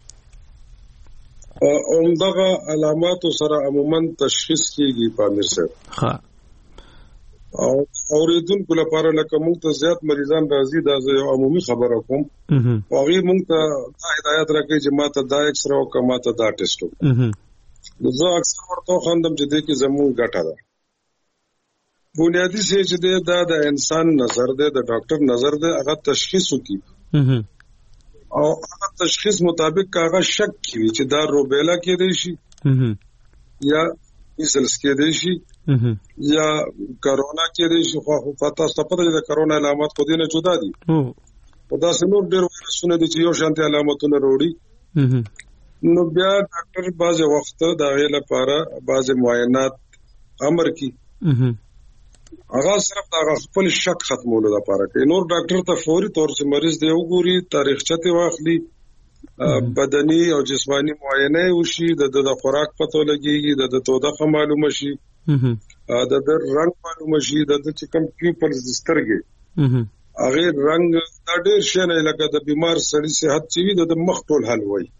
همدغه علاماتو سره عموما تشخیص کیږي پامیر صاحب. ها او اوریدونکو لپاره لکه موږ ته زیات مریضان راځي دا یو عمومي خبره کوم او هغه موږ ته هدایت راکړي چې ماته دا ایکس را او کما ته دا ټیسټ وکړو. نو زه اکثر ورته خندم چې دې کې زموږ ګټه ده. بنیادی څه چې دا د انسان نظر دی د ډاکټر نظر دی هغه تشخیص وکړي او هغه تشخیص مطابق هغه شک کوي چې دا روبیلا کې دی شي یا میسلز کې دی شي یا کرونا کې دی شي. خو فاته ستپره د کرونا علامات خو دې نه جدا دي او دا څنور ډېر وایرسونه دي چې یو شانتي علامتونه وروړي. نو بیا ډاکټر بعض وخت دا غي لپاره بعض معاینات امر کی هغه صرف دا خپل شک ختمولو لپاره کوي. نور ډاکټر ته فوري طور چې مریض دی وګوري تاریخچه ته واخلي بدني او جسمانی معاینه وشي د د خوراک پته لګيږي د د توده معلومه شي د د رنگ معلومه شي د د چې کوم پیپلز سترګې هغه رنگ دا ډېر شنه لکه د بیمار سړي صحت چې وي د مخ ټول حل وای.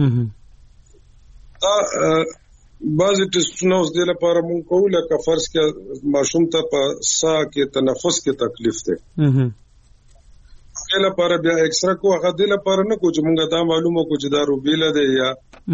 دا بعض ټیسټونه اوس د لپاره مونږ کوو لکه فرض کې ماشوم ته په ساه کې تنفس کې تکلیف ده هغه لپاره بیا ایکسرا کو هغه د لپاره نه کو چې مونږه دا معلومه کو چې دا روبیلا ده یا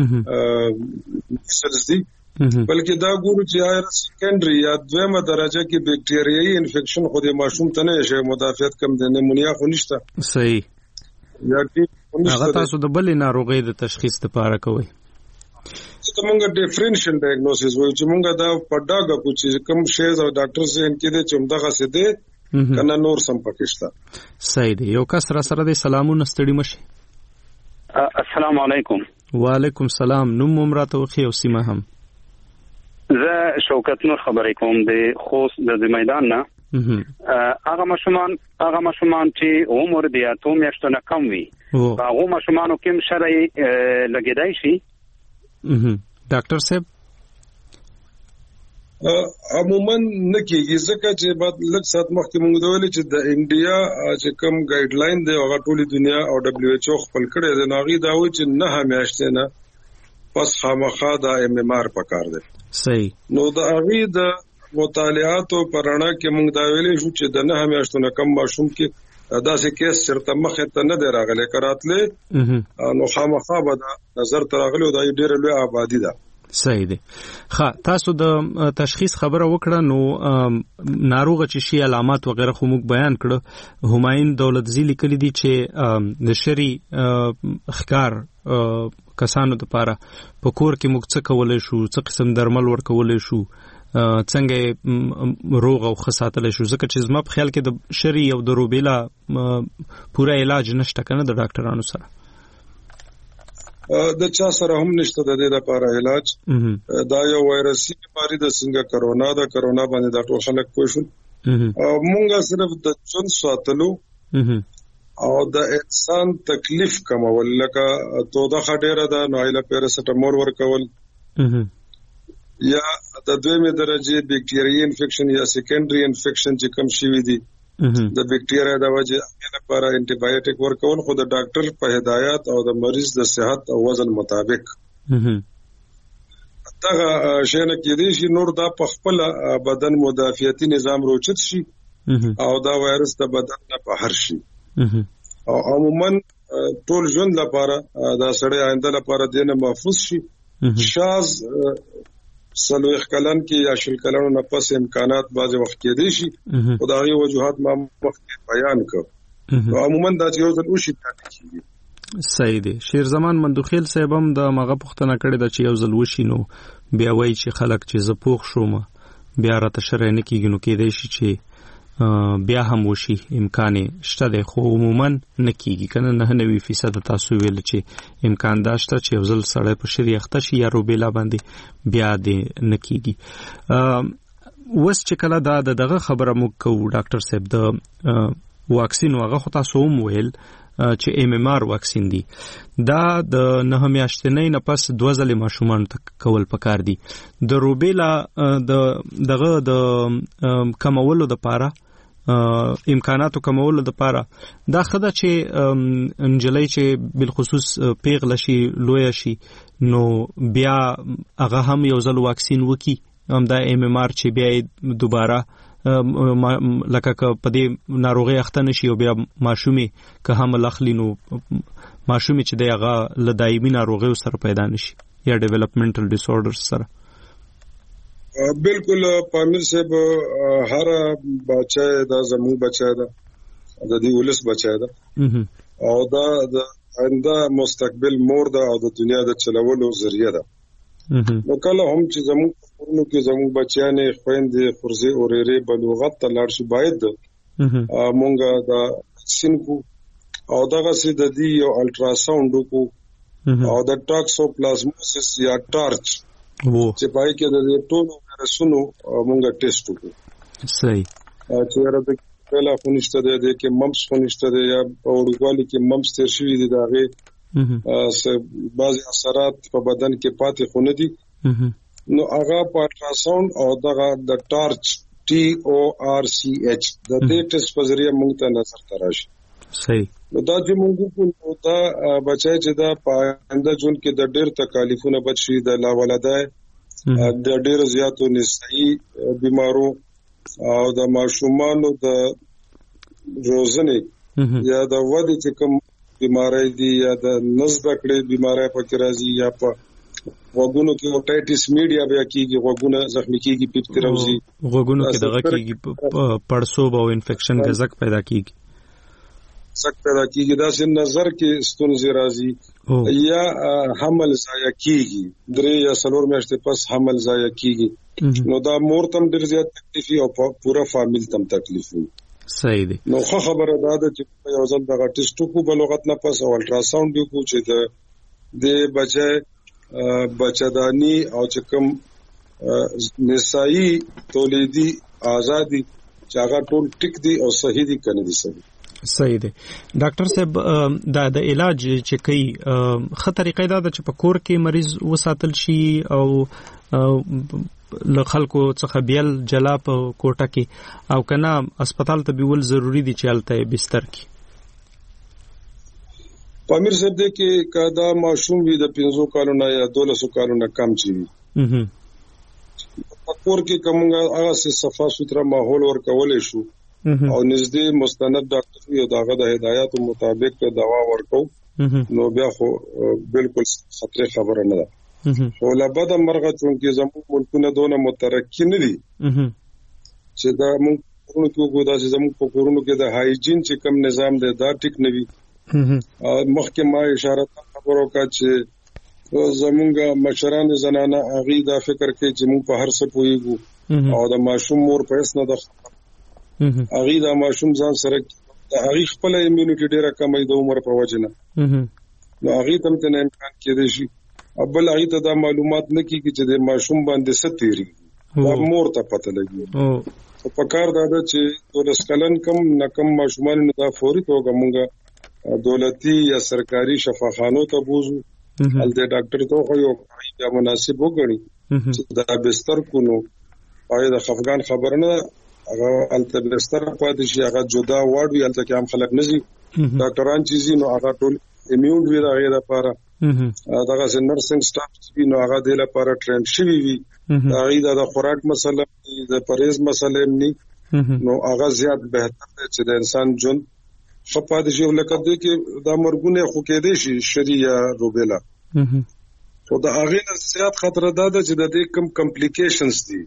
میسلز دي بلکې دا ګورو چې هغه سیکنډري یا دویمه درجه کې بیکټیریایي انفیکشن خو د ماشوم ته نه شي مدافعت کم ده نیمونیا خو نشته. صحیح. یا هغه تاسو د بلې ناروغۍ د تشخیص لپاره کوي. چې موږ ډیفرنشل ډایګنوسس وایو چې موږ دا په ډاګه کو چې کوم شیز او ډاکټر سره ان کې د چومدغه سي دي کنه نور سم پکشتا. صحیح دی. یو کس را سره د سلامونه ستړي مشه. السلام علیکم. وعلیکم السلام. نوم عمرته وخی او سیمه هم. زه شوکت نور خبرې کوم د خوست د میدان نه. هغه مشمان هغه مشمان چې عمر دی اتو میاشتو نه کم وي هغه مشمانو کوم شرعي لګیدای شي. ډاکټر صاحب عموما نکیږي ځکه چې بعد لږ سات مخکې موږ ویل چې د انډیا چې کوم ګایډ لاین دی هغه ټولي دنیا او دبليو ایچ او خپل کړی دی ناغي دا و چې نه همیاشته نه پس خامخا د ام ام ار پکار دی. صحیح. نو د هغه د مطالعاتو پرانا کې موږ دا ویلې شو چې د نه همیاشتونه کم ماشوم کې داسې کیس چرته مخه ته نه دی راغلی کراتله نو خامخا به نظر تراغلی او دا ډېر لوی آبادی ده. صحیح دی. ښه تاسو د تشخیص خبره وکړه نو ناروغ چې شي علامات وغیرہ خو موږ بیان کړه. همایون دولتزی لیکلی دی چې د شری ښکار کسانو لپاره په کور کې موږ څه کولای شو څه قسم درمل ورکولای شو څنګه روغ او خساتل شو ځکه چې زما په خیال کې د شری او د روبیلا پورا علاج نشته کنه د ډاکټرانو سره. د چا سره هم نشته د دې لپاره علاج. دا یو وایرسي بیماری د څنګه کرونا د کرونا باندې د ټول خلک پوه شو. مونږه صرف د ژوند ساتلو او د انسان تکلیف کمول لکه توده خډيره د نوایله پیراسټامول ورکول یا د دویمه درجه بیکټیریاي انفیکشن یا سیکنډري انفیکشن چې کوم شي وي دي د بیکټیریا د وجه لپاره انټي بایوټیک ورکول خو د ډاکټر په هدایت او د مریض د صحت او وزن مطابق. دغه شنه کې دي چې نور دا په خپل بدن مدافعتي نظام روچت شي او دا وایرس د بدن نه بهر شي او عموما ټول ژوند لپاره دا سړی آینده لپاره دینه محفوظ شي. شاز سلوخ کلن کې یا شل کلنو نه پس امکانات بعض وخت کې دي شي خدایي وجوهات ما مخکې بیان کړ نو عموما دا یو ځل وشي تاسو. صحیح دی. شیر زمان مندوخیل صاحب هم د مغه پښتنه کړی د چې یو ځل وشي نو بیا وایي چې خلک چې زپوخ شوم بیا راته شرع نه کیږي نو کې دی شي چې بیا هم وشي امکان شته دی خو عموما نه کیږي کنه نه نوي فیصد تاسو ویل چې امکان داشته چې یو ځل سړی په شری اخته شي یا روبیلا باندې بیا دې نه کیږي. وس چې کله دا دغه خبره مو کو ډاکټر صاحب د واکسین هغه خو تاسو هم ویل چې ام ام آر واکسین دی دا د نه میاشتنې نه پس دوه ځلې ماشومان کول پکار دي. د روبیلا د دغه د کمولو د پاره امکاناتو کمولو د پاره دا خدای چې انجلۍ چې بالخصوص پیغله شي لوی شي نو بیا هغه هم یو ځل واکسین وکي هم دا ام ام آر چې بیا دوباره لکه په دې ناروغي اخته نشي او بیا ماشومي که هم لخلی نو ماشومي چې دغه لدایمي ناروغي سره پیدا نشي یا ډیولپمنټل ډیس اورډرز سره. بالکل پامیر صاحب هر بچا دا زمو بچا دا د دې ولس بچا دا او دا د آینده مستقبل مور دا او د دنیا د چلولو ذریعہ ده. نو کله هم چې زمو کورونو کې زمو بچیانه خويندې خورزي اورېره بلوغت ته لاړ شي باید مونږه دا سینکو او دغه سي د دې یو الټراساوند کو او د ټاکسوپلازموسس یا ټارچ چې پای کې د دې ټولو وایرسونو مونږه ټیسټ وکړو. صحیح. چې را د پهلا خونشته ده کې ممس خونشته ده یا اورګوالي کې ممس تر شوی دي داغه ا بعض اثرات په بدن کې پاتې خونه دي نو هغه په الټراساوند او دغه د ټارچ ټي او آر سی ایچ د دې ټیسټ په ذریعہ مونږ ته نظر تراشي. صحیح. نو دا چې مونږ کو دا بچای چې دا پاینده جون کې د ډېر تکالیفونو بچ شي د لا ولادای د ډېر زیاتو نسایي بیمارو او د ماشومانو د روزنې یا د ودې چې کوم بیماری دي یا د نزد کړې بیماری په راځي یا په وګونو کې اوټایټس میډیا بیا کېږي وګونه زخمی کېږي پیپ تروزي وګونو کې دغه کېږي پړسوب او انفیکشن غزک پیدا کېږي. سک پیدا کیږي دا سن نظر کې ستونزې راځي یا حمل ضایع کیږي درې یا څلور میاشتې پس حمل ضایع کیږي نو دا مور تم ډیر زیات تکلیف او پورا فامیل تم تکلیف وي. صحیح دی. نو خو خبره دا ده چې یو ځل دغه ټیسټ کو بلوغت نه پس او الټراساوند یو کو چې د د بچي بچدانی او چې کوم نسائی تولیدي آزادي چې هغه ټول ټیک دي او صحیح دي کنه دي صحیح. صحیح دی. ډاکټر صاحب دا د علاج چې کوي خه طریقې دا چې په کور کې مریض وساتل شي او له خلکو څخه بیل جلا په کوټه کې او کنه هسپتال ته بیول ضروری دي چې الته بستر کې. پامیر صاحب دې کې کدا ماشوم وي د پنځو کالو نه یا دولسو کالو نه کم چي وي په کور کې کومه هغه څه صفا سوتره ماحول ورکولې شو او نږدې مستند ډاکټر یو داغه د هدایاتو مطابق ته دوا ورکو نو بیا خو بالکل خطر خبره نه ده. خو لا بد مرغه چې زموږ ملکونه دونه مترقی نه دي چې دا موږ کورونو کې وګورئ چې زموږ په کورونو کې د هایجین چې کم نظام دی دا ټیک نه وي. مخکې ما اشاره خبرو کا چې زمونږ مشران زنانه اغي دا فکر کوي چې موږ په هر څه پويګو او د ماشوم مور په اس نه د اغي دا ماشوم ځان سره د اغي خپل ایمونټي ډیره کمې د عمر په وجه نه نو اغي تم ته امکان کېدې شي ابل اغي ته دا معلومات نه کیږي چې د ماشوم باندې ستېری دا مور ته پته لګي په کار دا چې د سکلن کم نکم ماشومان نه دا فوري توګه موږ دولتي یا سرکاري شفاخانو ته بوزو الته ډاکټر ته خو یو یا مناسب وګڼي چې دا بستر کو نو پای د افغان خبر نه هغه الته بستر پاتې شي هغه جدا واډ وی الته کې هم خلک نزي ډاکټران چیزي نو هغه ټول ایمیون وی راغی لپاره دغه نرسنګ سټاف وی نو هغه د لپاره ټرین شوی وی دا د خوراک مسله د پرهیز مسله نه نو هغه زیات بهتر دی چې د انسان جون خپاد شي لکه دې کې دا مرګونه خو کې دي شي شریعه روبیلا خو دا هغه نه زیات خطر ده چې د دې کم کمپلیکیشنز دي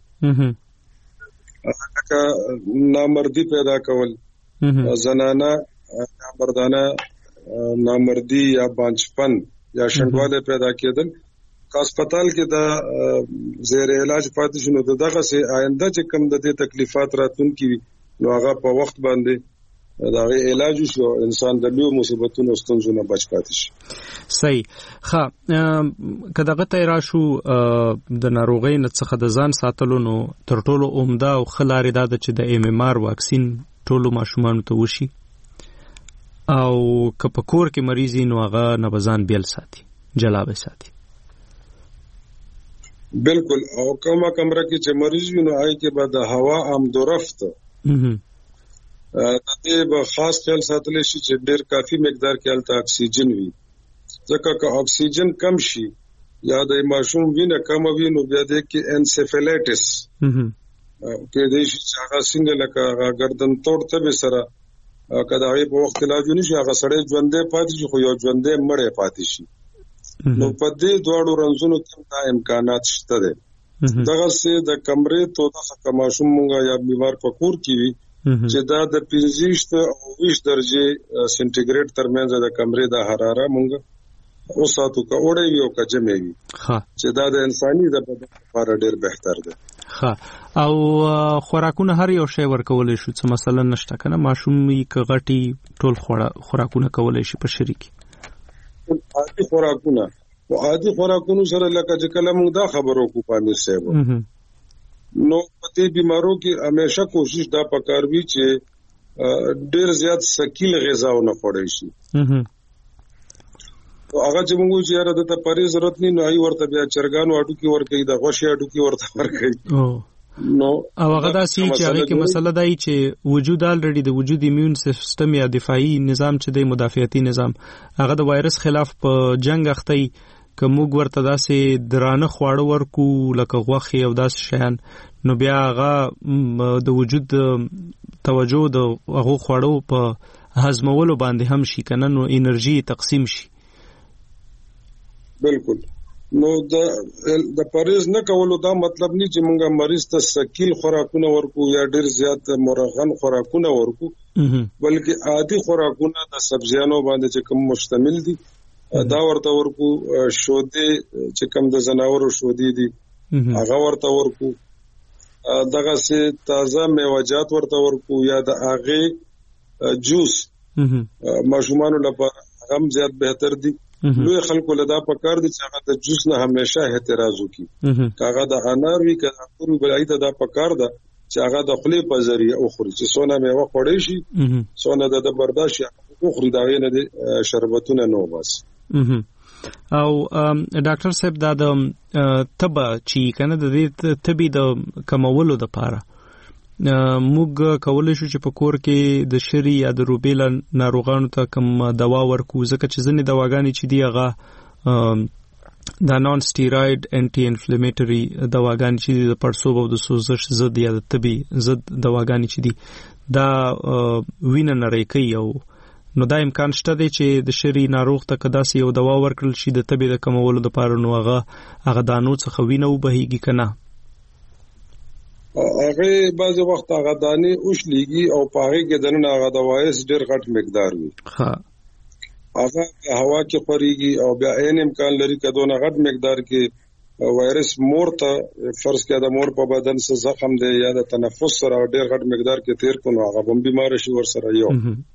لکه نامردی پیدا کول زنانه مردانه نامردی یا بانچپن یا شنډواله پیدا کېدل کا هسپتال کې دا زیر علاج پاتې شنو دغه سه آینده چې کم د دې تکلیفات راتونکي نو هغه په وخت باندې دا علاج شو انسان د لوی مصیبتونو ستونزو نه بچ پاتې شي. صحیح. ښه کداغه ته راشو د ناروغۍ نه څخه د ځان ساتلو نو تر ټولو عمده او خلاري دا چې د ایم ام آر واکسین ټولو ماشومان ته وشي او که په کور کې مریضي نو هغه نه بزان بیل ساتي جلا به ساتي. بالکل او کومه کمره کې چې مریض وي نو آی کې به د هوا آمدورفت د دې به خاص خیال ساتل شي چې ډېر کافي مقدار کې الته اکسیجن وي ځکه که اکسیجن کم شي یا د ماشوم وینه کم وي نو بیا د کې انسفیلایټس کې د شي هغه څنګه لکه گردن توړ ته به سره کله هغه په وخت علاج نشي هغه سړی ژوندې پاتې شي خو یو ژوندې مړې پاتې شي نو په دې دوړو رنځونو کې دا امکانات شته دي دغه سه د کمرې تو د ماشوم مونږه یا بیمار پکور کی وي چې دا د پنځه او بیست درجه سنټیګریډ ترمنځ د کمرې د حراره مونږ او ساتو کا وړي وي او کا جمع وي چې دا د انساني د بدن لپاره ډېر بهتر دی. ها او خوراکونه هر یو شی ورکول شي چې مثلا نشته کنه ماشوم یې کغټي ټول خوراکونه کول شي په شریک عادي خوراکونه او عادي خوراکونو سره لکه چې کله موږ دا خبرو کو پامیر صاحب نو په دې بیمارو کې همیشه کوشش دا پکاروي چې ډېر زیات ثقيل غذاونه خوري شي او هغه چې موږ چې یاره د پرې ضرورت نه نو ای ورته بیا چرګانو اډو کې ورکې د غوښه اډو کې ورته ورکې نو او هغه دا سي چې هغه کې مسله دی چې وجود الریډي د وجود ایمیون سیستم یا دفاعي نظام چې د مدافعتي نظام هغه د وایرس خلاف په جنگ اخته که موږ ورته داسې درانه خواړه ورکو لکه غوښې او داسې شیان نو بیا هغه د وجود توجه د هغو خوړو په هضمولو باندې هم شي کنه نو انرژي تقسیم شي. بالکل نو د د پرهیز نه کولو دا مطلب نه چې مونږه مریض ته ثقيل خوراکونه ورکو یا ډیر زیات مرغن خوراکونه ورکو بلکې عادي خوراکونه د سبزیانو باندې چې کوم مشتمل دي دا ورته ورکو. شودې چې کوم د زناورو شودې دي هغه ورته ورکو. دغه سي تازه میوه‌جات ورته ورکو یا د هغه جوس ماشومان لپاره هم زیات بهتر دي. لوی خلکو لدا پکار دي چې هغه د جوس نه همیشه احتراز وکړي. هغه د انار وی کړه ټول بلایته دا پکار ده چې هغه د خپل په ذریعہ او خوري چې سونه میوه خوړې شي سونه د برداشت او خوري دا نه دي شربتونه نو بس. او ډاکټر صاحب دا د تبه چې کنه د دې تبي د کمولو د پاره موږ کولای شو چې په کور کې د شری یا د روبیلا ناروغانو ته کوم دوا ورکو ځکه چې ځنې دواګانې چې دی هغه د نون سټیراید انټي انفلیمیټری دواګانې چې د پړسوب او د سوزش ضد یا د تبي ضد دواګانې چې دي دا وینه نری کوي او نو دا امکان شته دی چې د شری ناروغ ته کداسې یو دوا ورکړل شي د تبي د کمولو لپاره نو هغه هغه دانو څخه وینه وبهیږي کنه هغه بعض وخت هغه دانی اوښليږي او پاره کې دنه هغه د وایس ډېر غټ مقدار وي. ها هغه هوا کې خوريږي او بیا عین امکان لري کدونه غټ مقدار کې وایرس مور ته فرض کې د مور په بدن سره زخم دی یا د تنفس سره ډېر غټ مقدار کې تیر کو نو هغه هم بیمار شي ور سره یو.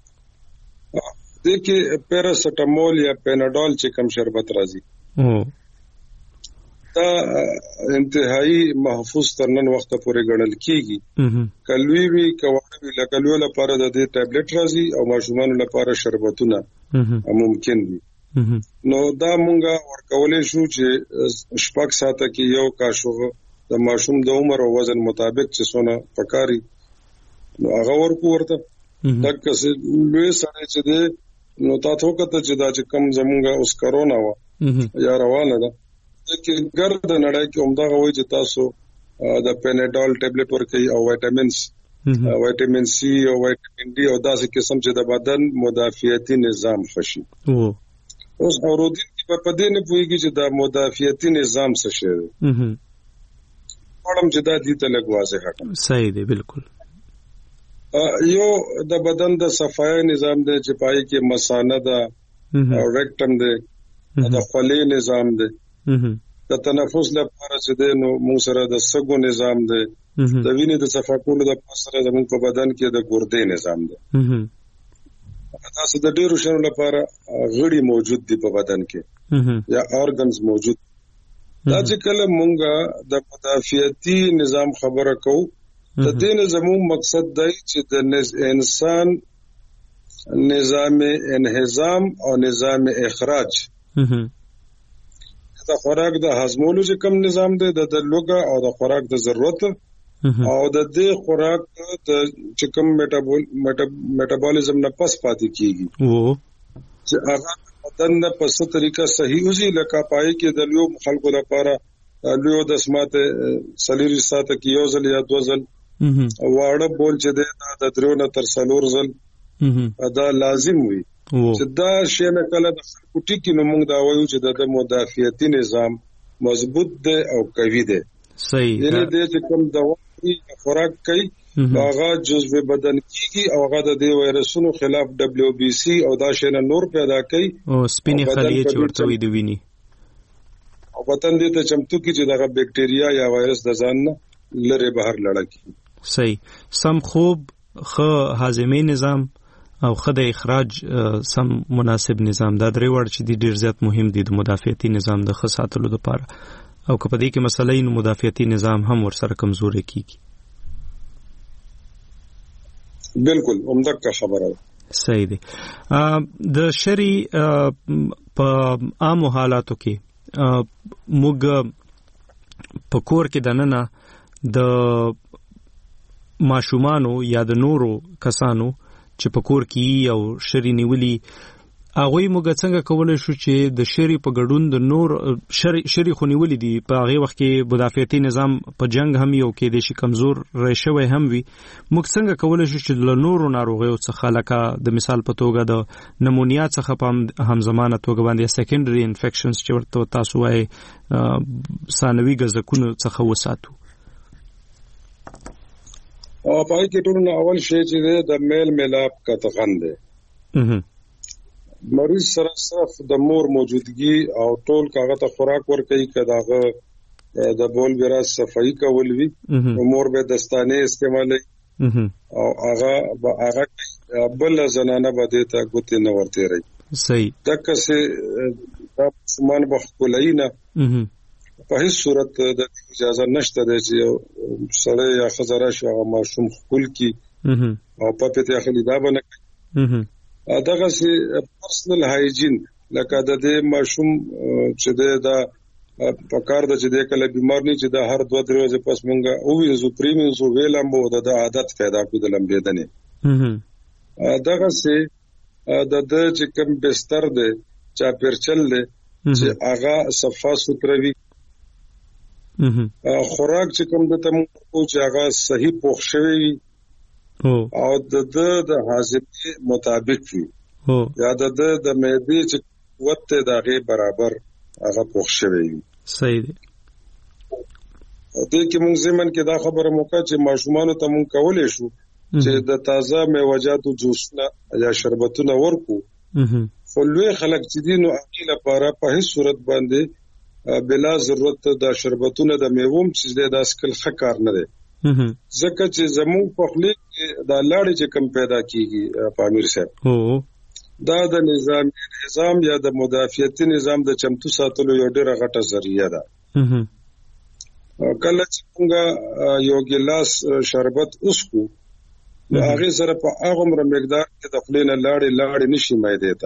د کې پیراسټامول یا پیناډول چې کوم شربت راځي دا انتهایی محفوظ ترنن وخت پورې ګڼل کیږي. کلوي وی کوي لکلو لپاره د دې ټابلیټ راځي او ماشومان لپاره شربتونه ممکن دي. نو دا مونږه ورکولې شو چې شپږ ساعته کې یو کاشوغه د ماشوم د عمر او وزن مطابق چې سونه پکاري نو هغه ورکو ورته دغه څه لوی سره چې دې نو تاسو کته چې دا چې کم زمونږه اوس کرونا و یا روانه ده چې ګرد نړۍ کې عمده غوي چې تاسو د پیناډول ټابلیټ ورکي او وټامینز وټامین سی او وټامین ډي او داسې قسم چې د بدن مدافعتي نظام خوشي اوس اورودین کې په دې نه پويږي چې د مدافعتي نظام څه شي پړم چې دا دې ته لګ واضح هټم صحیح دی بالکل. یو د بدن د صفای نظام دی چې پای کې مثانه ده او ریکټم دی د خولې نظام دی د تنفس لپاره چې دی نو موږ سره د سګو نظام دی د وینې د صفا کولو د سره زموږ په بدن کې د ګردې نظام دی تاسو د ډیرو شنو لپاره غړي موجود دي په بدن کې یا ارګنز موجود دا چې کله موږ د مدافعتي نظام خبره کوو د دې زموږ مقصد دی چې د انسان نظام انهضام او نظام اخراج د خوراک د هضمولو چې کوم نظام دی د لوګه او د خوراک د ضرورت او د دې خوراک د چې کوم میټابول میټابولیزم نه پس پاتې کیږي وو چې هغه بدن نه په څه طریقه صحیح وزي لکه پای کې د لوی خلکو لپاره لوی د سماته سلیری ساته کې یو ځل یا دوه ځل واړه بول چې د درو نه تر څلور ځل دا لازم وي چې دا شی نه کله د کوټی کې نو موږ دا وایو چې د مدافعتي نظام مضبوط دی او قوي دی. صحیح دی دې چې کوم دوا خوراک کوي هغه جزء بدن کیږي او هغه د دې وایرسونو خلاف دبليو بي سي او دا شی نه نور پیدا کوي او سپینې خلیې چې ورته وي د ویني او بدن دې ته چمتو کې چې دغه بکټریا یا وایرس د ځان نه لره بهر لړکی. صحیح سم خوب خو هاضمي نظام او خد اخراج سم مناسب نظام دا درې وړ چې ډیر زیات مهم دي د مدافعتي نظام د خاصاتلو لپاره او کله دې کې مسلې نو مدافعتي نظام هم ورسره کمزوري کیږي. بالکل عمدہ خبره صحیح دی. د شری په عام حالاتو کې موږ په کور کې دننه د ماشومانو یا د نورو کسانو چې په کور کې او شری نیولي هغه موږ څنګه کولای شو چې د شری په ګډون د نور شری شری خونیولې دي په هغه وخت کې مدافعتي نظام په جنگ هم یو کې د شي کمزور راشوي هم وي موږ څنګه کولای شو چې د نورو ناروغیو څخه لکه د مثال په توګه د نمونیا څخه په همزمانه توګه باندې سیکنډري انفیکشنز چې ورته تاسو وایي ثانوي غزکونو څخه وساتو او پای کې ټول اول شی چې د میل میلاپ کا تخن ده مریض سره صرف د مور موجودګي او ټول کاغه ته خوراک ورکړي کداغه د بول ویراس صفائی کول وی مور به دستانه استعمالي او هغه هغه بل زنانه بده ته ګوتې نه ورته رہی صحیح دغه څه د سامان بخکولینا په هیڅ صورت د اجازه نشته چې سره یا خزره شو ماشوم خپل کی او په پته اخلي دا بنه دغه سي پرسنل هایجین لکه د دې ماشوم چې د پکار د چې د کله بیمار نه چې د هر دوه درې ورځې پس مونږه او ویزو پریمینزو ویلم بو د عادت پیدا کول لمبېدنه دغه سي د د چې کوم بستر دی چا پرچل دی چې هغه صفه ستروي خوراک چې کوم د تم او چې هغه صحیح پوښ شوی او د د د حاضرۍ مطابق وي یا د د د معدې چې قوت د هغه برابر هغه پوښ شوی وي صحیح دی د کې موږ زمون کې دا خبره موکا چې ماشومان ته موږ کولې شو چې د تازه میوجاتو جوسونه یا شربتونه ورکو خو لوی خلک چې دي نو هغه لپاره په هیڅ صورت باندې بلا ضرورت د شربتونه د میووم چې د اسکل خکار نه دي زکه چې زموږ په خلی کې د لاړې چې کم پیدا کیږي پامیر صاحب دا د نظام نظام یا د مدافعتي نظام د چمتو ساتلو یو ډېر غټه ذریعہ ده کله چې څنګه یو ګلاس شربت اسکو هغه سره په هغه مر مقدار کې د خلی نه لاړې لاړې نشي مایده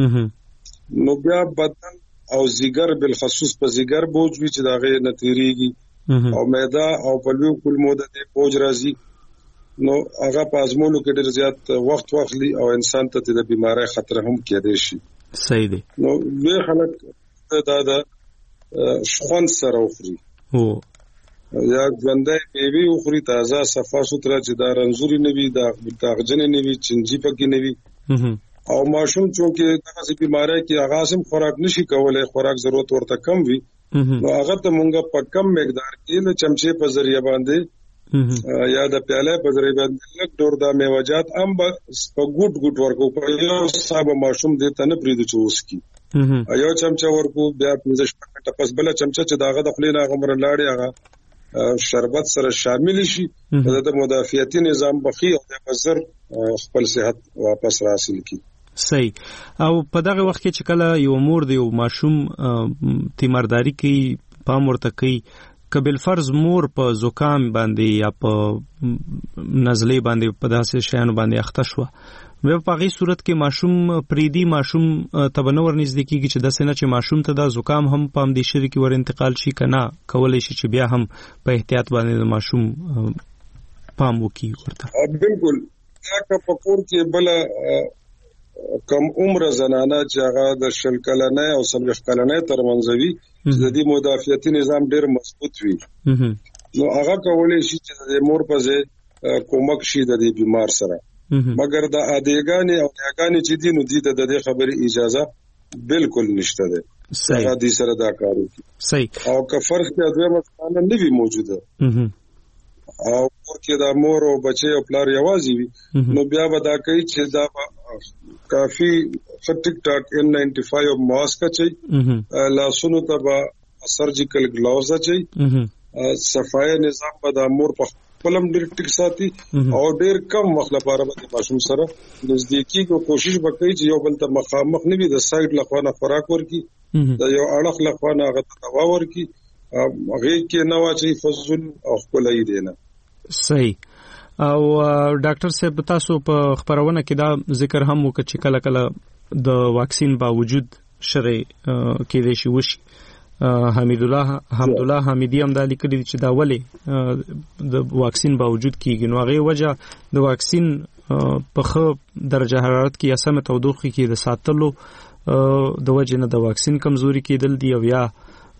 تا نو بیا بدن او زیګر بالخصوص په زیګر بوج وی چې دا غي نتیریږي او معده او پلوي کول موده د بوج راځي نو هغه په ازمولو کې ډېر زیات وخت واخلي او انسان ته د بیماری خطر هم کېدای شي صحیح دی نو لوی خلک دا د شخون سره وخوري او یا ژوندۍ میوه وخوري تازه صفا سوتره چې دا رنزوري نه وي دا تاغجن نه وي چنجي پکې نه وي او ماشوم چې دغه بیماری کې آغاز هم خوراک نشي کولای خوراک ضرورت ورته کم وي نو هغه ته مونږه په کم مقدار کې له چمچې په ذریعہ باندې یا د پیاله په ذریعہ باندې لک ډور د میوجات ام په ګوټ ګوټ ورکو په یو صاحب ماشوم دې ته نه پریدو چوس کی ایو چمچا ورکو بیا پنځه شپږ پس بل چمچا چې داغه د خلینا غمر لاړی هغه شربت سره شامل شي د مدافعتي نظام بخي او د بزر خپل صحت واپس حاصل کی صحیح او په دغه وخت کې چې کله یو مور دی او ماشوم تیمارداری کوي پام ورته کوي کبل فرض مور په زکام باندې یا په نزلې باندې په داسې شیانو باندې اخته شو مې په هغه صورت کې ماشوم پریدي ماشوم تبنور نږدې کیږي چې د سینه چې ماشوم ته د زکام هم پام دي شری کې ور انتقال شي کنه کولای شي چې بیا هم په احتیاط باندې د ماشوم پام وکي ورته بالکل دا په کور کې بل کم عمر زنانه چې هغه د شل کلنه او سلوخ کلنه ترمنځوي چې د دې مدافعتي نظام ډېر مضبوط وي نو هغه کولای شي چې د مور په ځای کومک شي د دې بیمار سره مګر د ادیګانی او یاګانی چې دي نو دې د دې خبري اجازه بالکل نشته ده هغه دې سره دا کار کوي صحیح او که فرق کې ادویه مثلا نه وي موجوده او کې دا مور او بچي او پلار یوازې وي نو بیا به دا کوي چې دا کافی ټیک ټاک ان ناینټي فایو ماسک چي لاسونو ته به سرجیکل گلاوز چي صفای نظام به د مور په خپلم ډېر ټیک ساتي او ډېر کم وخت لپاره به ماشوم سره نزدیکی کو کوشش وکړي چې یو بل ته مخامخ نه وي د سایډ لخوا خوراک ورکي د یو اړخ لخوا هغه دوا ورکي هغه کې نو چې فزول او خپلای دینا صحیح او ډاکټر صاحب تاسو په خبرونه کې دا ذکر هم وکړ چې کله کله د واکسین باوجود شرع کې د شي وشي حمید الله حمد الله حمیدی هم دا لیکلي چې دا ولې د واکسین باوجود کیږي نو هغه وجه د واکسین په ښه درجه حرارت کې یا سمه تودوخه کې د ساتلو د وجې نه د واکسین کمزوري کېدل دي او یا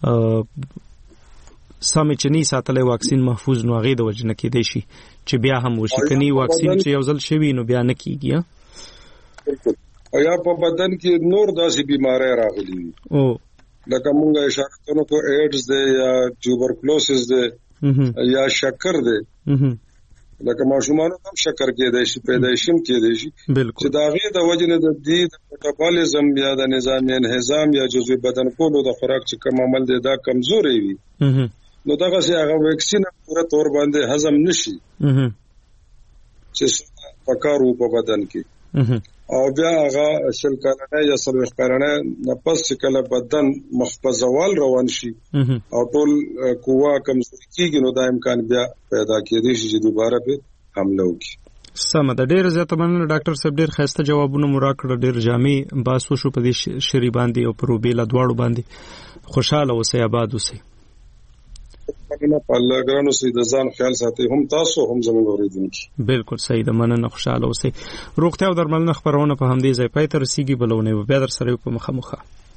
سمه چې نه ساتلې واکسین محفوظ نو هغه د وجې نه کېدای شي چې بیا هم وشي کني واکسین چې یو ځل شوی نو بیا نه کیږي. بالکل یا په بدن کې نور داسې بیماری راغلي او لکه مونږه اشاره کوو کو ایډز دی یا ټیوبرکلوسس دی یا شکر دی لکه ماشومان هم شکر کېدای شي پیدایشم کېدای شي چې دا غي د وجنه د دې د میټابولیزم یا د نظام انهضام یا جزوی بدن کولو د خوراک چې کوم عمل دی دا کمزوري وي نو دا غسي هغه ویکسین پوره تور باندې هضم نشي چې پکارو په بدن کې او بیا هغه شل کارانه یا سلوخ کارانه نفس چې کله بدن مخفزوال روان شي او ټول قوا کمزوري کیږي نو دا امکان بیا پیدا کېدی شي چې دوباره په حمله وکړي. سم ده ډیر زیاته مننه ډاکټر صاحب ډیر خسته جوابونه مو راکړه ډیر جامع باسو شو په دې شری باندې او پر وبېلا دواړو باندې خوشاله اوسئ آباد اوسئ. نه په الله ګرانو سي د ځان خیال ساتي هم تاسو هم زموږ اوریدونکو. بالکل صحیح ده مننه خوشاله اوسئ. روغتیا او درملنه خبرونه په همدې ځای پای ته رسیږي بلونه بیا در سره په مخه مخه.